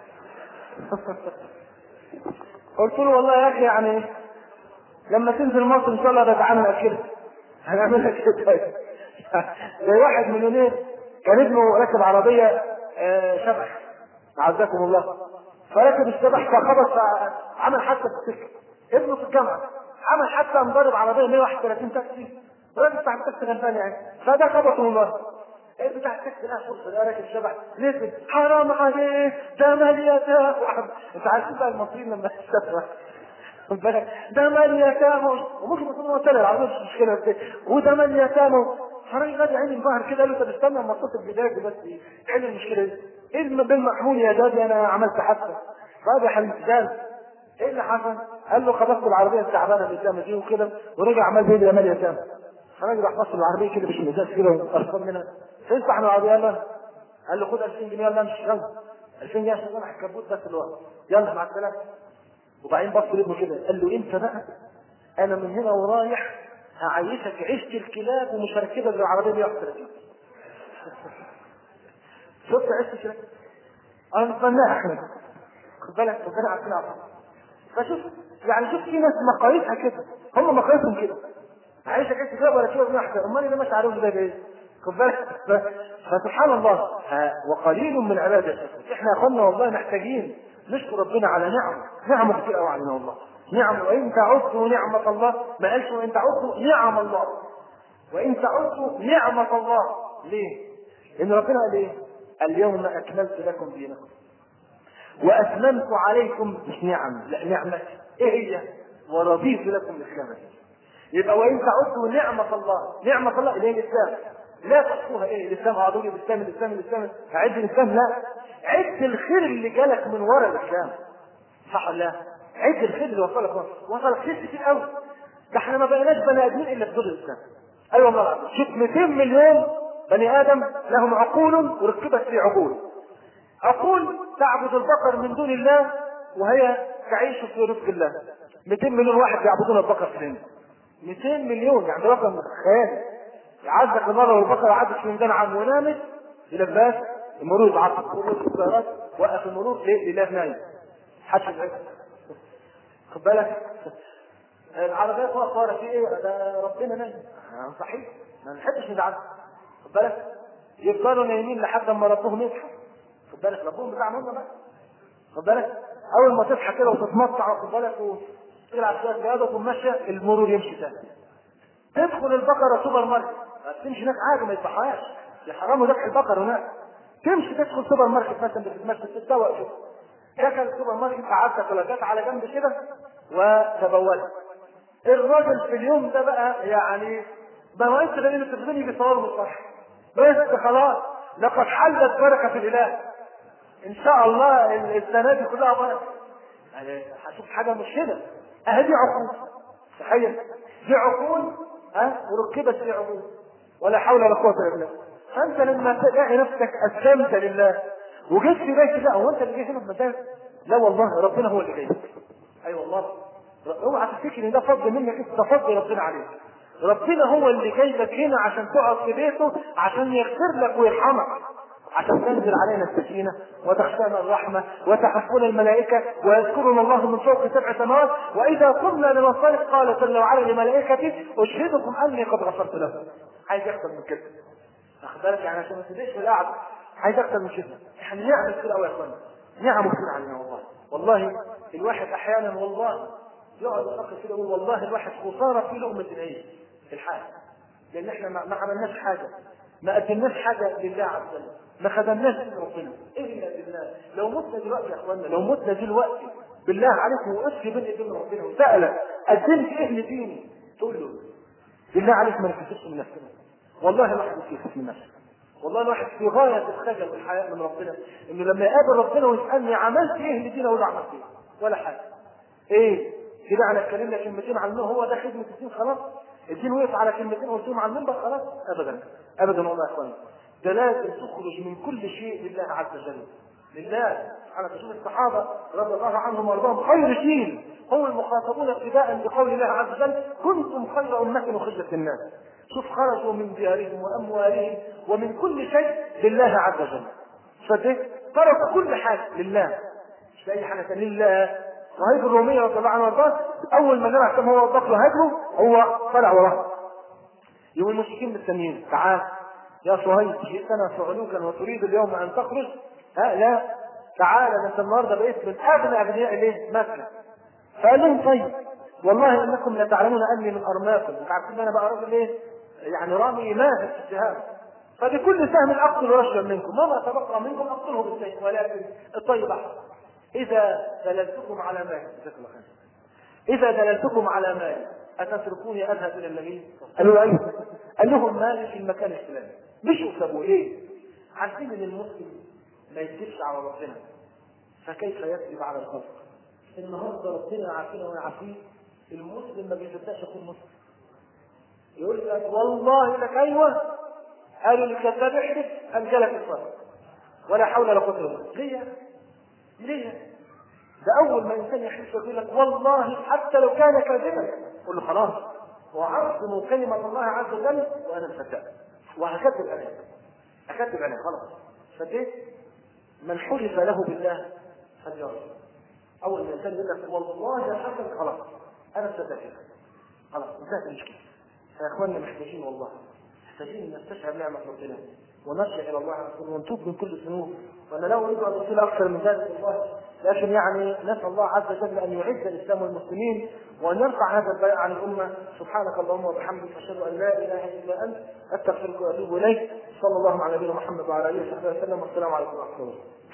قلت له والله يا اخي يعني لما تنزل مصر ان شاء الله بتعامل اكلها هنعملها كده. زي واحد مليونير كان ابنه راكب عربيه شبح عزكم الله، فركب الشبح فخبط عمل حادثه في السكه. ابنه في الجامعه عمل حادثه مضرب عربيه 131 تاكسي، الراجل بتاع التاكسي غلبان يعني، فده خبطه والله. بتاع التاكسي ده فرصه ده راكب شبح نزل حرام عليه ده مليته. انت عارفين بقى المصريين لما يستفرق ده مليته وممكن يكون هو تاني العربيه مش مشكله بس وده مليته. حرامي غادي عين الظهر كده قال له طب استنى اما اتصل بدايتي بس حل المشكله دي. ايه بالمحمول يا دادي انا عملت حادثه. بعد حل ايه اللي حصل؟ قال له خبطت العربيه التعبانه اللي قدامي دي وكده ورجع عمال بيدي يا مال يتامى. الراجل راح بص العربيه كده مش مزاج كده وقرفان منها. فين صاحب العربيه؟ قال له خد 2000 جنيه يلا امشي يلا 2000 جنيه عشان انا الكبوت بس الوقت يلا مع السلامه. وبعدين بص لابنه كده قال له انت بقى انا من هنا ورايح هعيشك عيشه الكلاب ومش هركبك بالعربيه 130. شفت عيشه الكلاب؟ انا متمناها احنا خد بالك ربنا عارفين عارفين. فشوف يعني شوف في ناس مقاييسها كده هم مقاييسهم كده عايشك عيشه الكلاب ولا كده احسن. امال اللي ماشي عليهم ده بايه؟ خد بالك. فسبحان الله وقليل من عباده احنا يا اخوانا والله محتاجين نشكر ربنا على نعمه كتير قوي علينا والله. نعم وان تعدوا نعمه الله ما قالش وان تعدوا نعم الله وان تعدوا نعمه الله. ليه؟ لان ربنا قال ايه؟ اليوم اكملت لكم دينكم واتممت عليكم مش نعم لا نعمه ايه هي؟ ورضيت لكم الاسلام. يبقى وان تعدوا نعمه الله اللي هي الاسلام لا تحصوها. ايه الاسلام؟ اعضوا لي الاسلام عد الاسلام لا عد الخير اللي جالك من وراء الاسلام. صح ولا لا؟ عد الخير اللي وصلك خير كتير قوي. ده احنا ما بقيناش بني ادمين الا بدون الاسلام. ايوه والله العظيم. شوف 200 مليون بني ادم لهم عقول وركبت في عقول تعبد البقر من دون الله وهي تعيش في رزق الله. 200 مليون واحد يعبدون البقر في الهند. 200 مليون يعني رقم خيالي. عزك المرة والبقرة عدت في ميدان عام ونامت الى الباس المرور يتعطل كل السيارات وقف المرور ليه؟ لله نايم حدش خد بالك. العربيات واقفه ورا في ايه؟ ده ربنا نايم صحيح ما نحبش نزعل. خد بالك يفضلوا نايمين لحد ما ربهم يصحى. خد بالك ربهم بتاعهم بقى. خد بالك اول ما تصحى كده وتتمطع خد بالك وتلعب شويه رياضه وماشيه المرور يمشي تاني. تدخل البقره سوبر ماركت تمشي هناك عادي ما يصحاش يحرموا ذبح البقر هناك. تمشي تدخل سوبر ماركت مثلا بتتمشى تتسوق شوف دخل السوبر ماركت قعدت ولا جت على جنب كده وتبولت. الراجل في اليوم ده بقى يعني بواقيت غير التلفزيون يجي يصور صح بس خلاص لقد حلت بركه الاله ان شاء الله السنه دي كلها بركه. يعني هشوف حاجه مش كده اهي دي عقول. تخيل دي عقول وركبت في عقول ولا حول ولا قوه الا بالله. فانت لما تلاقي نفسك اسلمت لله وجيت في بيت لا هو انت اللي جاي هنا بمزاج لا والله ربنا هو اللي جاي. اي والله اوعى تفتكر ان ده فضل منك انت ده فضل ربنا عليك. ربنا هو اللي جايبك هنا عشان تقعد في بيته عشان يغفر لك ويرحمك عشان تنزل علينا السكينه وتخشانا الرحمه وتحفنا الملائكه ويذكرنا الله من فوق 7 سماوات واذا قمنا لننصرف قال جل وعلا لملائكته اشهدكم اني قد غفرت لكم. عايز اكثر من كده واخد بالك يعني عشان ما تبقاش في القعده عايز اكثر من كده. احنا نعمل كده قوي يا اخوانا نعم كتير علينا والله الواحد احيانا والله يقعد يفكر كده يقول والله الواحد خساره في لقمه العيش في الحال لان احنا ما عملناش حاجه ما قدمناش حاجه لله عز وجل ما خدمناش ربنا الا بالله. لو متنا دلوقتي يا اخوانا لو متنا دلوقتي بالله عليكم وقفت بين ايدين ربنا وسالك قدمت ايه لديني تقول له بالله عليك ما نكسبش من نفسنا. والله الواحد يكسب من نفسه والله الواحد في غايه الخجل والحياء من ربنا انه لما يقابل ربنا ويسالني عملت ايه لدينا ولا عملت ايه ولا حاجه. ايه كده احنا اتكلمنا كلمتين عن النور، هو ده خدمه الدين خلاص؟ الدين وقف على كلمتين قلتهم على المنبر خلاص؟ ابدا ابدا والله يا اخوان، ده لازم تخرج من كل شيء لله عز وجل، لله. انا بشوف الصحابه رضي الله عنهم وارضاهم خير جيل هم المخاطبون ابتداء بقول الله عز وجل كنتم خير امه اخرجت للناس. شوف خرجوا من ديارهم واموالهم ومن كل شيء لله عز وجل. فده تركوا كل حاجه لله، مش لاي حاجه لله. وهيج الروميه رضي الله عنه وارضاه اول ما نبع كم هو وضح له هجره هو طلع وراه. يوم المشركين مستنيين تعال يا صهيب جئتنا فعلوكا وتريد اليوم ان تخرج؟ لا تعالى انت النهارده بقيت من اغنى اغنياء الايه؟ مكه. فقال لهم طيب والله انكم لتعلمون اني من ارماكم، انتوا عارفين ان انا بقى راجل ايه؟ يعني رامي ماهر في السهام، فبكل سهم اقتل رجلا منكم وما تبقى منكم اقتله بالسيف، ولكن الطيب احسن. اذا دللتكم على مال اذا دللتكم على مال اتتركوني اذهب الى النبي؟ قالوا ايوه. قال لهم مالي في المكان الفلاني. مشوا سابوا ايه؟ عارفين ان المسلم ما يكذبش على ربنا، فكيف يكذب على الخلق؟ النهارده ربنا عارفين ويعافيه، المسلم ما بيصدقش يكون مسلم. يقول لك والله لك ايوه، قالوا الكذاب احدث انجلك الصلاه ولا حول ولا قوه الا بالله. ليه؟ ده اول ما انسان يحس يقول لك والله حتى لو كان كاذبا قل له خلاص وعظموا كلمه الله عز وجل وانا مصدق وهكذب انا اكذب انا خلاص. فدي من حلف له بالله فليرجع. اول ما انسان يقول لك والله يا حسن خلاص انا مصدق خلاص انتهت المشكله. يا اخواننا محتاجين والله محتاجين نستشعر نعمه ربنا ونرجع الى الله عز وجل ونتوب من كل الذنوب. وانا لا اريد ان اطيل اكثر من ذلك والله، لكن يعني نسال الله عز وجل ان يعز الاسلام والمسلمين وان يرفع هذا البلاء عن الامه. سبحانك اللهم وبحمدك اشهد ان لا اله الا انت استغفرك واتوب اليك. صلى الله على نبينا محمد وعلى اله وصحبه وسلم والسلام عليكم ورحمه الله.